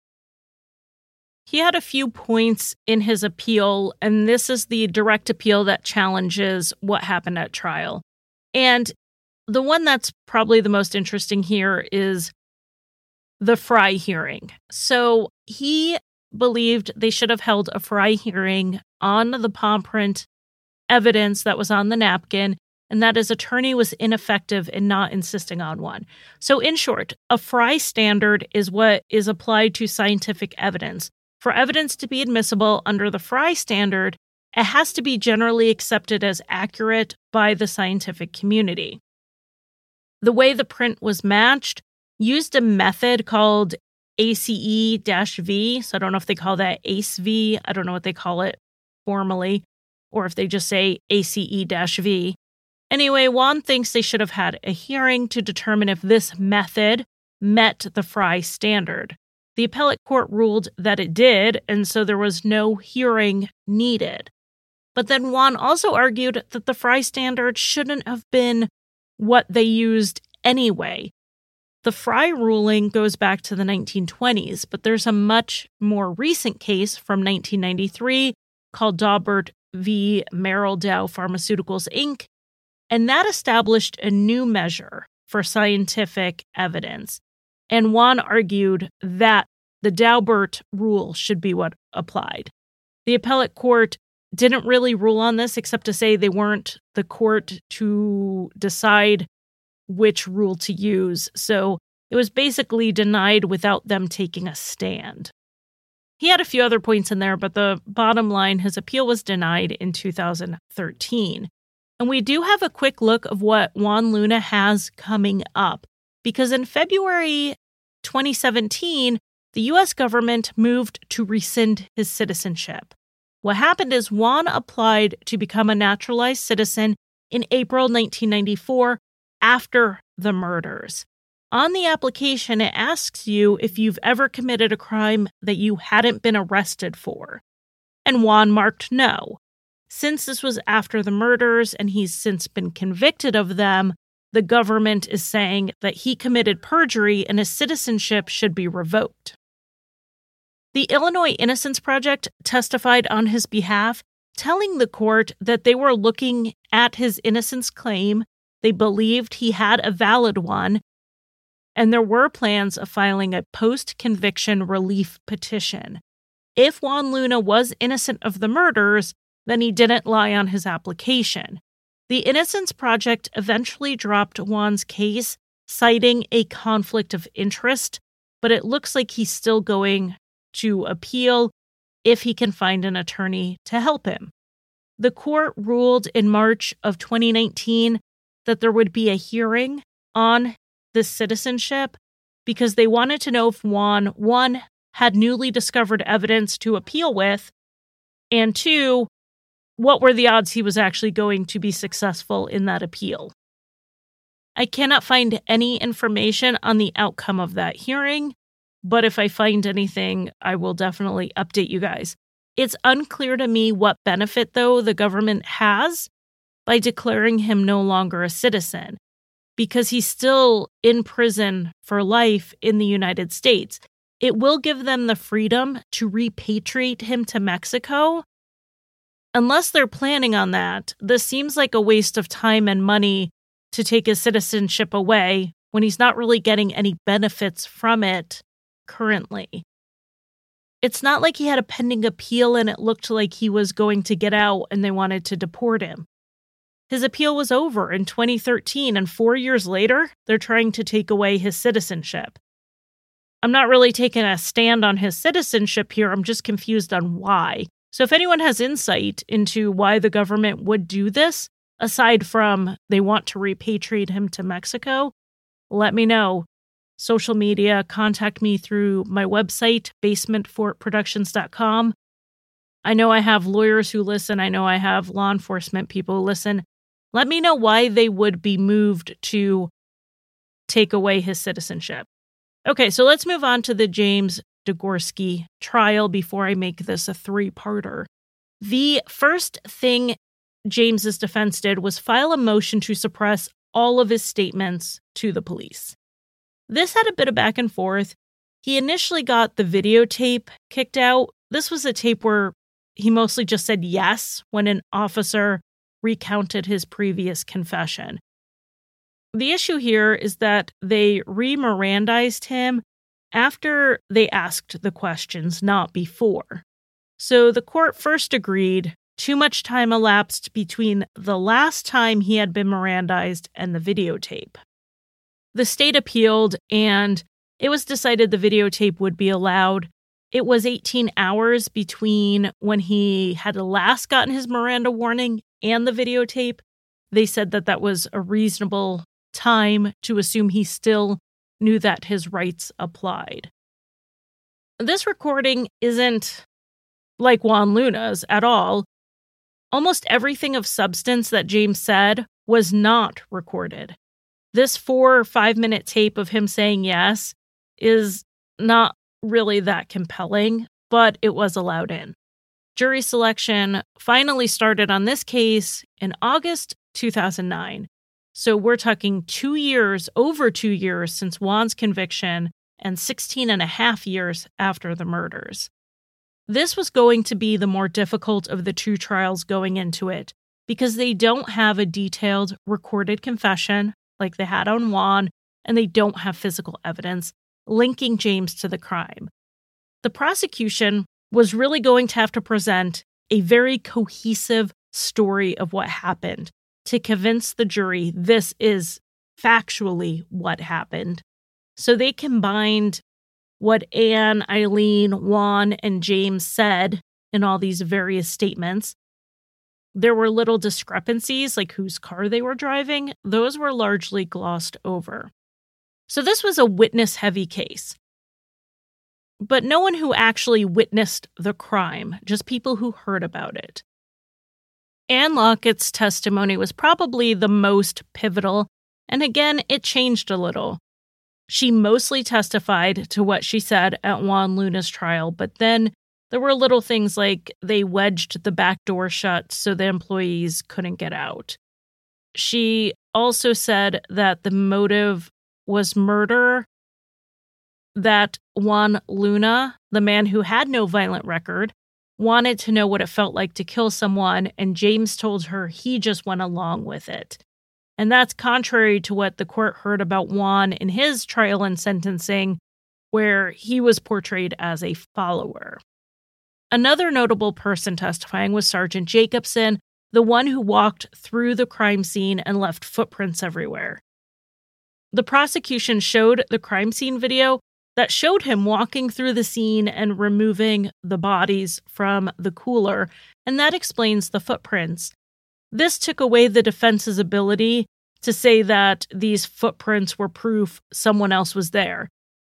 S1: He had a few points in his appeal, and this is the direct appeal that challenges what happened at trial. And the one that's probably the most interesting here is the Frye hearing. So he believed they should have held a Frye hearing on the palm print evidence that was on the napkin, and that his attorney was ineffective in not insisting on one. So in short, a Frye standard is what is applied to scientific evidence. For evidence to be admissible under the Frye standard, it has to be generally accepted as accurate by the scientific community. The way the print was matched used a method called A C E V. So I don't know if they call that A C E V. I don't know what they call it formally, or if they just say A C E V. Anyway, Juan thinks they should have had a hearing to determine if this method met the Frye standard. The appellate court ruled that it did, and so there was no hearing needed. But then Juan also argued that the Frye standard shouldn't have been what they used anyway. The Frye ruling goes back to the nineteen twenties, but there's a much more recent case from nineteen ninety-three called Daubert v. Merrill Dow Pharmaceuticals, Incorporated, and that established a new measure for scientific evidence. And Juan argued that the Daubert rule should be what applied. The appellate court didn't really rule on this except to say they weren't the court to decide which rule to use. So it was basically denied without them taking a stand. He had a few other points in there, but the bottom line, his appeal was denied in two thousand thirteen. And we do have a quick look of what Juan Luna has coming up, because in February twenty seventeen, the U S government moved to rescind his citizenship. What happened is Juan applied to become a naturalized citizen in April nineteen ninety-four after the murders. On the application, it asks you if you've ever committed a crime that you hadn't been arrested for. And Juan marked no. Since this was after the murders and he's since been convicted of them, the government is saying that he committed perjury and his citizenship should be revoked. The Illinois Innocence Project testified on his behalf, telling the court that they were looking at his innocence claim, they believed he had a valid one, and there were plans of filing a post-conviction relief petition. If Juan Luna was innocent of the murders, then he didn't lie on his application. The Innocence Project eventually dropped Juan's case, citing a conflict of interest, but it looks like he's still going to appeal if he can find an attorney to help him. The court ruled in March of twenty nineteen that there would be a hearing on this citizenship because they wanted to know if Juan, one, had newly discovered evidence to appeal with, and two, what were the odds he was actually going to be successful in that appeal. I cannot find any information on the outcome of that hearing, but if I find anything, I will definitely update you guys. It's unclear to me what benefit, though, the government has by declaring him no longer a citizen, because he's still in prison for life in the United States. It will give them the freedom to repatriate him to Mexico. Unless they're planning on that, this seems like a waste of time and money to take his citizenship away when he's not really getting any benefits from it currently. It's not like he had a pending appeal and it looked like he was going to get out and they wanted to deport him. His appeal was over in twenty thirteen, and four years later, they're trying to take away his citizenship. I'm not really taking a stand on his citizenship here. I'm just confused on why. So if anyone has insight into why the government would do this, aside from they want to repatriate him to Mexico, let me know. Social media, contact me through my website, basement fort productions dot com. I know I have lawyers who listen. I know I have law enforcement people who listen. Let me know why they would be moved to take away his citizenship. Okay, so let's move on to the James Degorski trial before I make this a three-parter. The first thing James's defense did was file a motion to suppress all of his statements to the police. This had a bit of back and forth. He initially got the videotape kicked out. This was a tape where he mostly just said yes when an officer recounted his previous confession. The issue here is that they re-Mirandized him after they asked the questions, not before. So the court first agreed too much time elapsed between the last time he had been Mirandized and the videotape. The state appealed, and it was decided the videotape would be allowed. It was eighteen hours between when he had last gotten his Miranda warning and the videotape. They said that that was a reasonable time to assume he still knew that his rights applied. This recording isn't like Juan Luna's at all. Almost everything of substance that James said was not recorded. This four or five minute tape of him saying yes is not really that compelling, but it was allowed in. Jury selection finally started on this case in August two thousand nine. So we're talking two years, over two years since Juan's conviction and sixteen and a half years after the murders. This was going to be the more difficult of the two trials going into it because they don't have a detailed recorded confession like they had on Juan, and they don't have physical evidence linking James to the crime. The prosecution was really going to have to present a very cohesive story of what happened to convince the jury this is factually what happened. So they combined what Anne, Eileen, Juan, and James said in all these various statements. There were little discrepancies, like whose car they were driving. Those were largely glossed over. So this was a witness-heavy case. But no one who actually witnessed the crime, just people who heard about it. Anne Lockett's testimony was probably the most pivotal, and again, it changed a little. She mostly testified to what she said at Juan Luna's trial, but then there were little things like they wedged the back door shut so the employees couldn't get out. She also said that the motive was murder, that Juan Luna, the man who had no violent record, wanted to know what it felt like to kill someone, and James told her he just went along with it. And that's contrary to what the court heard about Juan in his trial and sentencing, where he was portrayed as a follower. Another notable person testifying was Sergeant Jacobson, the one who walked through the crime scene and left footprints everywhere. The prosecution showed the crime scene video that showed him walking through the scene and removing the bodies from the cooler, and that explains the footprints. This took away the defense's ability to say that these footprints were proof someone else was there.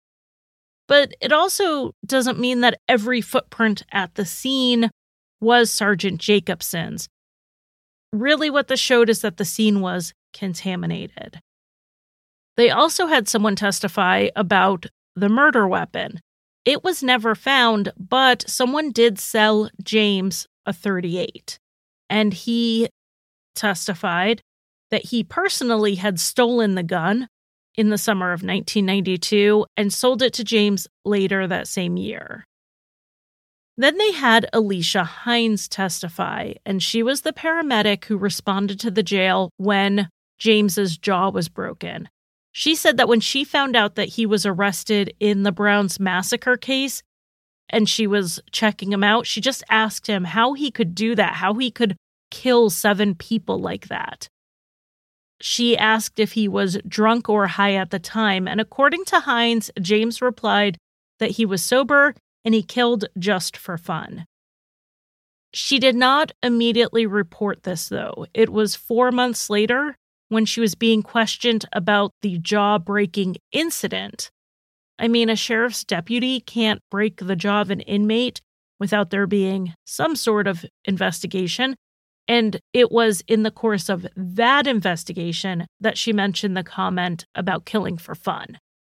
S1: But it also doesn't mean that every footprint at the scene was Sergeant Jacobson's. Really, what this showed is that the scene was contaminated. They also had someone testify about the murder weapon. It was never found, but someone did sell James a thirty-eight. And he testified that he personally had stolen the gun in the summer of nineteen ninety-two and sold it to James later that same year. Then they had Alicia Hines testify, and she was the paramedic who responded to the jail when James's jaw was broken. She said that when she found out that he was arrested in the Browns massacre case and she was checking him out, she just asked him how he could do that, how he could kill seven people like that. She asked if he was drunk or high at the time, and according to Hines, James replied that he was sober and he killed just for fun. She did not immediately report this, though. It was four months later when she was being questioned about the jaw-breaking incident. I mean, a sheriff's deputy can't break the jaw of an inmate without there being some sort of investigation. And it was in the course of that investigation that she mentioned the comment about killing for fun.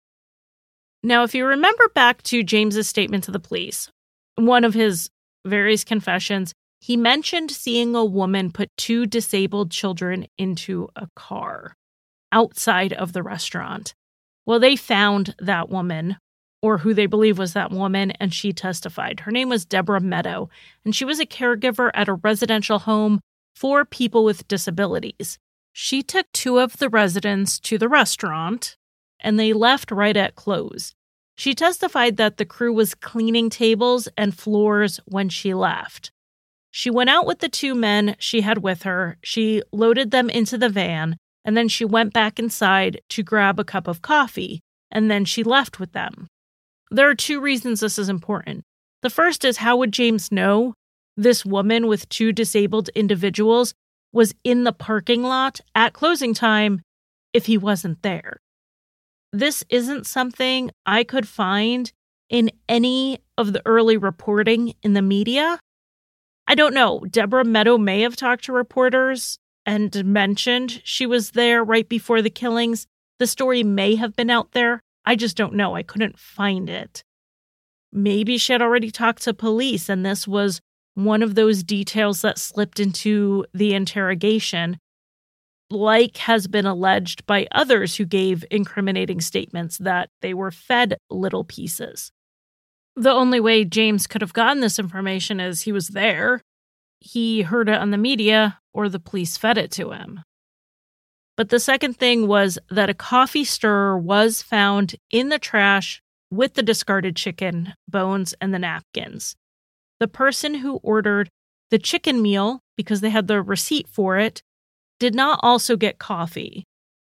S1: Now, if you remember back to James's statement to the police, one of his various confessions, he mentioned seeing a woman put two disabled children into a car outside of the restaurant. Well, they found that woman, or who they believe was that woman, and she testified. Her name was Deborah Meadow, and she was a caregiver at a residential home for people with disabilities. She took two of the residents to the restaurant, and they left right at close. She testified that the crew was cleaning tables and floors when she left. She went out with the two men she had with her, she loaded them into the van, and then she went back inside to grab a cup of coffee, and then she left with them. There are two reasons this is important. The first is, how would James know this woman with two disabled individuals was in the parking lot at closing time if he wasn't there? This isn't something I could find in any of the early reporting in the media. I don't know. Deborah Meadow may have talked to reporters and mentioned she was there right before the killings. The story may have been out there. I just don't know. I couldn't find it. Maybe she had already talked to police, and this was one of those details that slipped into the interrogation, like has been alleged by others who gave incriminating statements that they were fed little pieces. The only way James could have gotten this information is he was there. He heard it on the media, or the police fed it to him. But the second thing was that a coffee stirrer was found in the trash with the discarded chicken bones and the napkins. The person who ordered the chicken meal, because they had the receipt for it, did not also get coffee.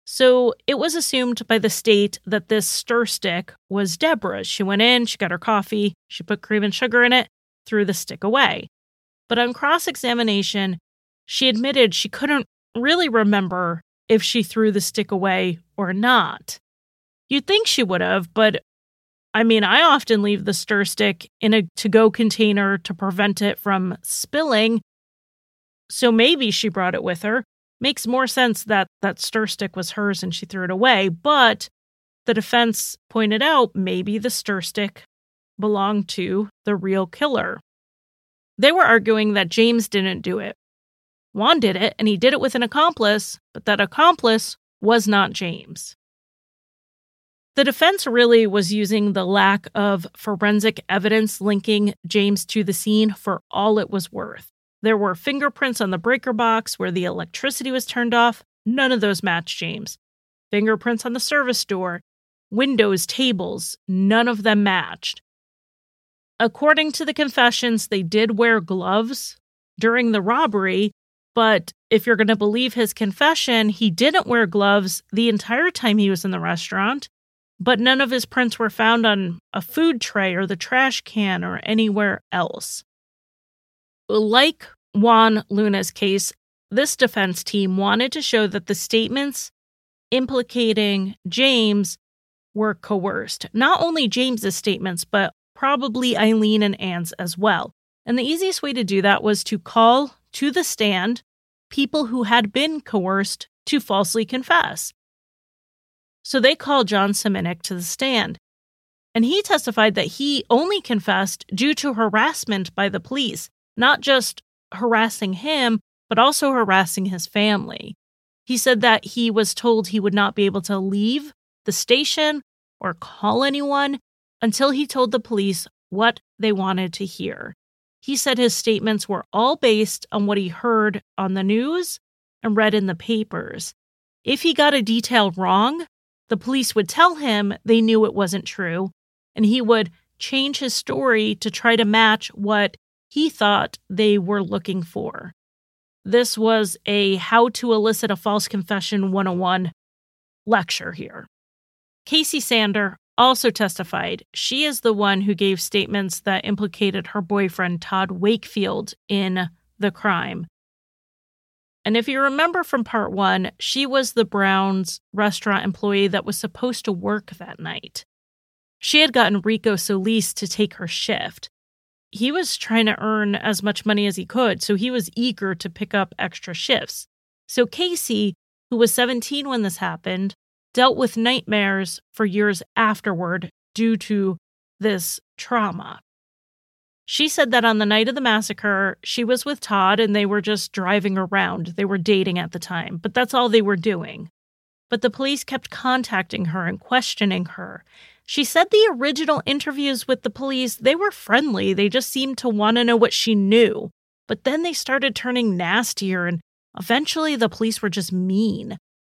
S1: So it was assumed by the state that this stir stick was Deborah's. She went in, she got her coffee, she put cream and sugar in it, threw the stick away. But on cross-examination, she admitted she couldn't really remember if she threw the stick away or not. You'd think she would have, but I mean, I often leave the stir stick in a to-go container to prevent it from spilling. So maybe she brought it with her. Makes more sense that that stir stick was hers and she threw it away. But the defense pointed out maybe the stir stick belonged to the real killer. They were arguing that James didn't do it. Juan did it, and he did it with an accomplice, but that accomplice was not James. The defense really was using the lack of forensic evidence linking James to the scene for all it was worth. There were fingerprints on the breaker box where the electricity was turned off. None of those matched James. Fingerprints on the service door, windows, tables, none of them matched. According to the confessions, they did wear gloves during the robbery, but if you're going to believe his confession, he didn't wear gloves the entire time he was in the restaurant, but none of his prints were found on a food tray or the trash can or anywhere else. Like Juan Luna's case, this defense team wanted to show that the statements implicating James were coerced. Not only James's statements, but probably Eileen and Ann's as well. And the easiest way to do that was to call to the stand people who had been coerced to falsely confess. So they called John Semenuk to the stand, and he testified that he only confessed due to harassment by the police, not just harassing him, but also harassing his family. He said that he was told he would not be able to leave the station or call anyone until he told the police what they wanted to hear. He said his statements were all based on what he heard on the news and read in the papers. If he got a detail wrong, the police would tell him they knew it wasn't true, and he would change his story to try to match what he thought they were looking for. This was a How to Elicit a False Confession one oh one lecture here. Casey Sander also testified. She is the one who gave statements that implicated her boyfriend, Todd Wakefield, in the crime. And if you remember from part one, she was the Browns restaurant employee that was supposed to work that night. She had gotten Rico Solis to take her shift. He was trying to earn as much money as he could, so he was eager to pick up extra shifts. So Casey, who was seventeen when this happened, dealt with nightmares for years afterward due to this trauma. She said that on the night of the massacre, she was with Todd and they were just driving around. They were dating at the time, but that's all they were doing. But the police kept contacting her and questioning her. She said the original interviews with the police, they were friendly. They just seemed to want to know what she knew. But then they started turning nastier and eventually the police were just mean.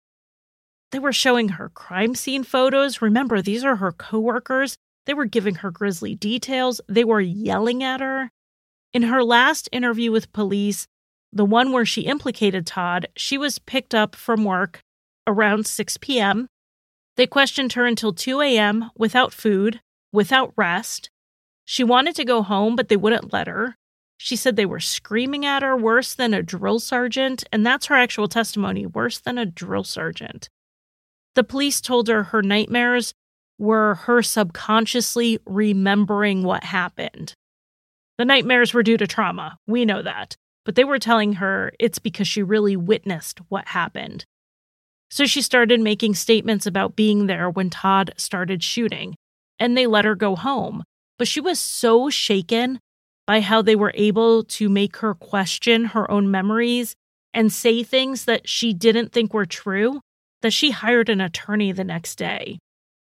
S1: They were showing her crime scene photos. Remember, these are her coworkers. They were giving her grisly details. They were yelling at her. In her last interview with police, the one where she implicated Todd, she was picked up from work around six p.m. They questioned her until two a.m. without food, without rest. She wanted to go home, but they wouldn't let her. She said they were screaming at her worse than a drill sergeant, and that's her actual testimony, worse than a drill sergeant. The police told her her nightmares were her subconsciously remembering what happened. The nightmares were due to trauma, we know that, but they were telling her it's because she really witnessed what happened. So she started making statements about being there when Todd started shooting, and they let her go home. But she was so shaken by how they were able to make her question her own memories and say things that she didn't think were true that she hired an attorney the next day.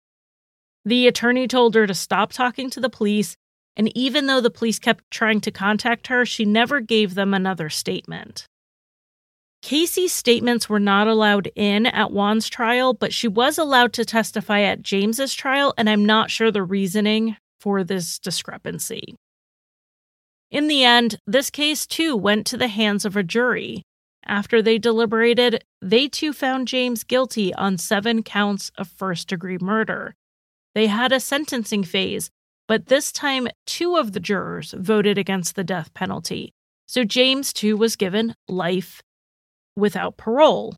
S1: The attorney told her to stop talking to the police, and even though the police kept trying to contact her, she never gave them another statement. Casey's statements were not allowed in at Juan's trial, but she was allowed to testify at James's trial, and I'm not sure the reasoning for this discrepancy. In the end, this case too went to the hands of a jury. after they deliberated, they too found James guilty on seven counts of first-degree murder. They had a sentencing phase, but this time two of the jurors voted against the death penalty. So James, too, was given life without parole.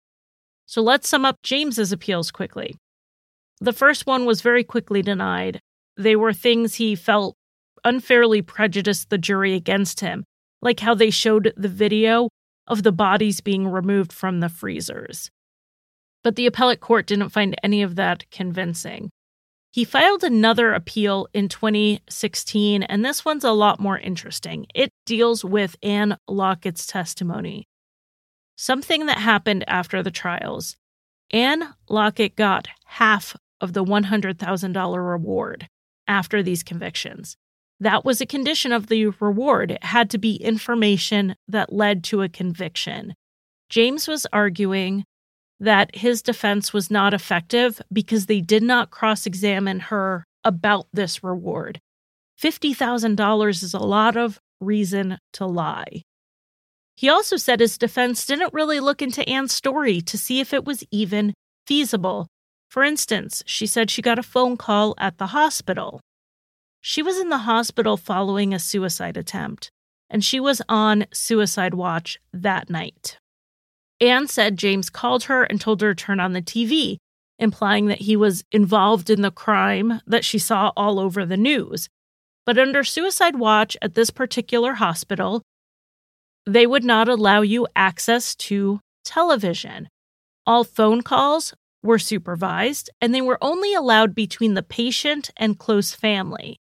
S1: So let's sum up James's appeals quickly. The first one was very quickly denied. They were things he felt unfairly prejudiced the jury against him, like how they showed the video of the bodies being removed from the freezers. But the appellate court didn't find any of that convincing. He filed another appeal in twenty sixteen, and this one's a lot more interesting. It deals with Anne Lockett's testimony. Something that happened after the trials. Anne Lockett got half of the one hundred thousand dollars reward after these convictions. That was a condition of the reward. It had to be information that led to a conviction. James was arguing that his defense was not effective because they did not cross-examine her about this reward. fifty thousand dollars is a lot of reason to lie. He also said his defense didn't really look into Anne's story to see if it was even feasible. For instance, she said she got a phone call at the hospital. She was in the hospital following a suicide attempt, and she was on suicide watch that night. Anne said James called her and told her to turn on the T V, implying that he was involved in the crime that she saw all over the news. But under suicide watch at this particular hospital, they would not allow you access to television. All phone calls were supervised, and they were only allowed between the patient and close family.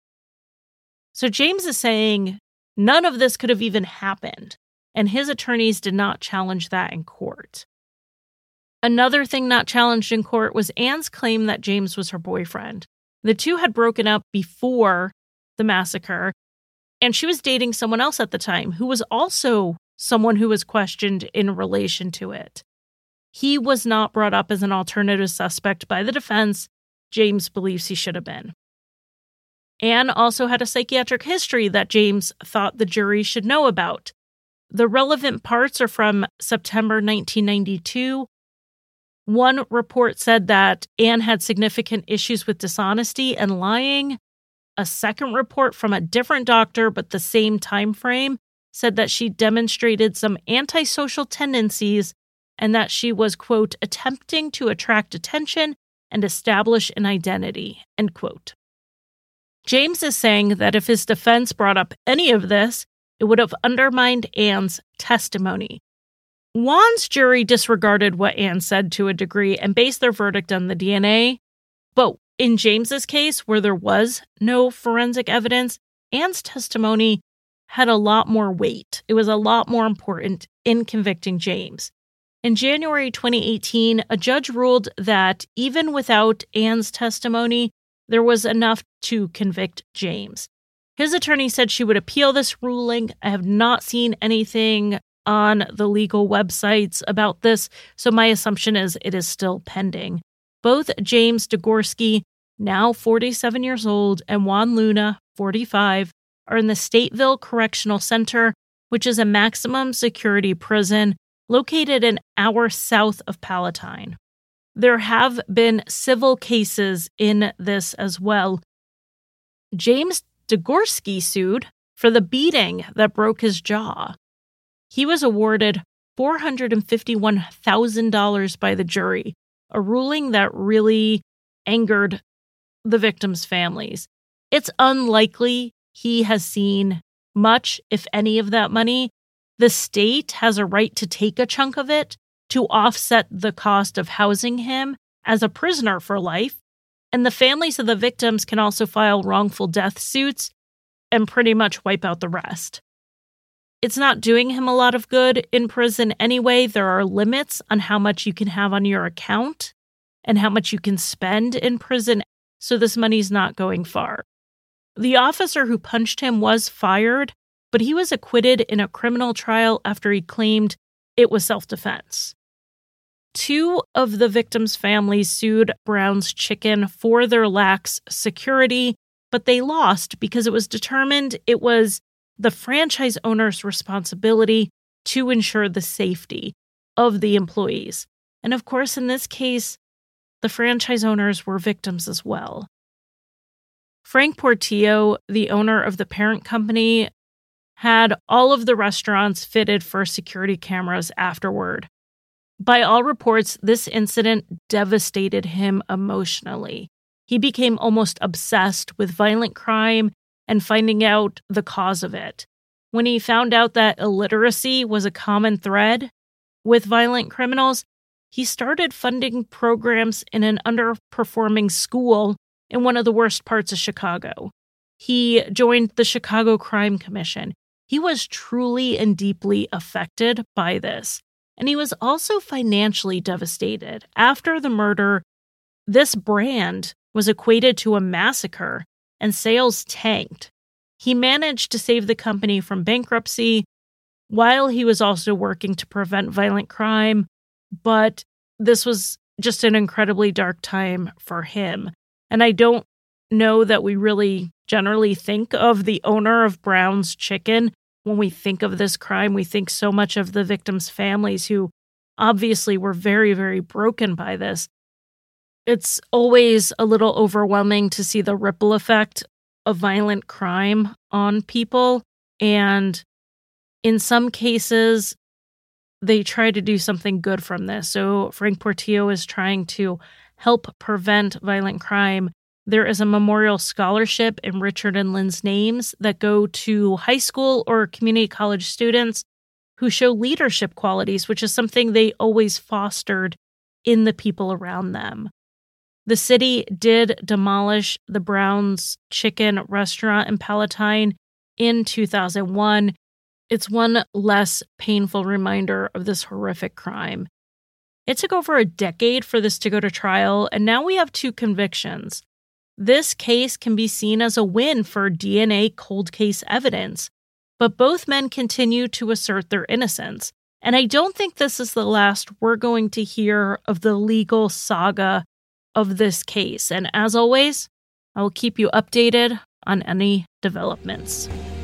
S1: So James is saying none of this could have even happened, and his attorneys did not challenge that in court. Another thing not challenged in court was Anne's claim that James was her boyfriend. The two had broken up before the massacre, and she was dating someone else at the time who was also someone who was questioned in relation to it. He was not brought up as an alternative suspect by the defense. James believes he should have been. Anne also had a psychiatric history that James thought the jury should know about. The relevant parts are from September nineteen ninety-two. One report said that Anne had significant issues with dishonesty and lying. A second report from a different doctor, but the same time frame, said that she demonstrated some antisocial tendencies and that she was, quote, attempting to attract attention and establish an identity, end quote. James is saying that if his defense brought up any of this, it would have undermined Anne's testimony. Juan's jury disregarded what Anne said to a degree and based their verdict on the D N A. But in James's case, where there was no forensic evidence, Anne's testimony had a lot more weight. It was a lot more important in convicting James. In January twenty eighteen, a judge ruled that even without Anne's testimony, there was enough to convict James. His attorney said she would appeal this ruling. I have not seen anything on the legal websites about this, so my assumption is it is still pending. Both James Degorski, now forty-seven years old, and Juan Luna, forty-five, are in the Stateville Correctional Center, which is a maximum security prison located an hour south of Palatine. There have been civil cases in this as well. James Degorski sued for the beating that broke his jaw. He was awarded four hundred fifty-one thousand dollars by the jury, a ruling that really angered the victims' families. It's unlikely he has seen much, if any, of that money. The state has a right to take a chunk of it to offset the cost of housing him as a prisoner for life, and the families of the victims can also file wrongful death suits and pretty much wipe out the rest. It's not doing him a lot of good in prison anyway. There are limits on how much you can have on your account and how much you can spend in prison, so this money's not going far. The officer who punched him was fired, but he was acquitted in a criminal trial after he claimed it was self-defense. Two of the victims' families sued Brown's Chicken for their lax security, but they lost because it was determined it was the franchise owner's responsibility to ensure the safety of the employees. And of course, in this case, the franchise owners were victims as well. Frank Portillo, the owner of the parent company, had all of the restaurants fitted for security cameras afterward. By all reports, this incident devastated him emotionally. He became almost obsessed with violent crime and finding out the cause of it. When he found out that illiteracy was a common thread with violent criminals, he started funding programs in an underperforming school in one of the worst parts of Chicago. He joined the Chicago Crime Commission. He was truly and deeply affected by this. And he was also financially devastated. After the murder, this brand was equated to a massacre and sales tanked. He managed to save the company from bankruptcy while he was also working to prevent violent crime, but this was just an incredibly dark time for him. And I don't know that we really generally think of the owner of Brown's Chicken. When we think of this crime, we think so much of the victims' families who obviously were very, very broken by this. It's always a little overwhelming to see the ripple effect of violent crime on people. And in some cases, they try to do something good from this. So Frank Portillo is trying to help prevent violent crime. There is a memorial scholarship in Richard and Lynn's names that go to high school or community college students who show leadership qualities, which is something they always fostered in the people around them. The city did demolish the Brown's Chicken restaurant in Palatine in two thousand one. It's one less painful reminder of this horrific crime. It took over a decade for this to go to trial, and now we have two convictions. This case can be seen as a win for D N A cold case evidence, but both men continue to assert their innocence. And I don't think this is the last we're going to hear of the legal saga of this case. And as always, I will keep you updated on any developments.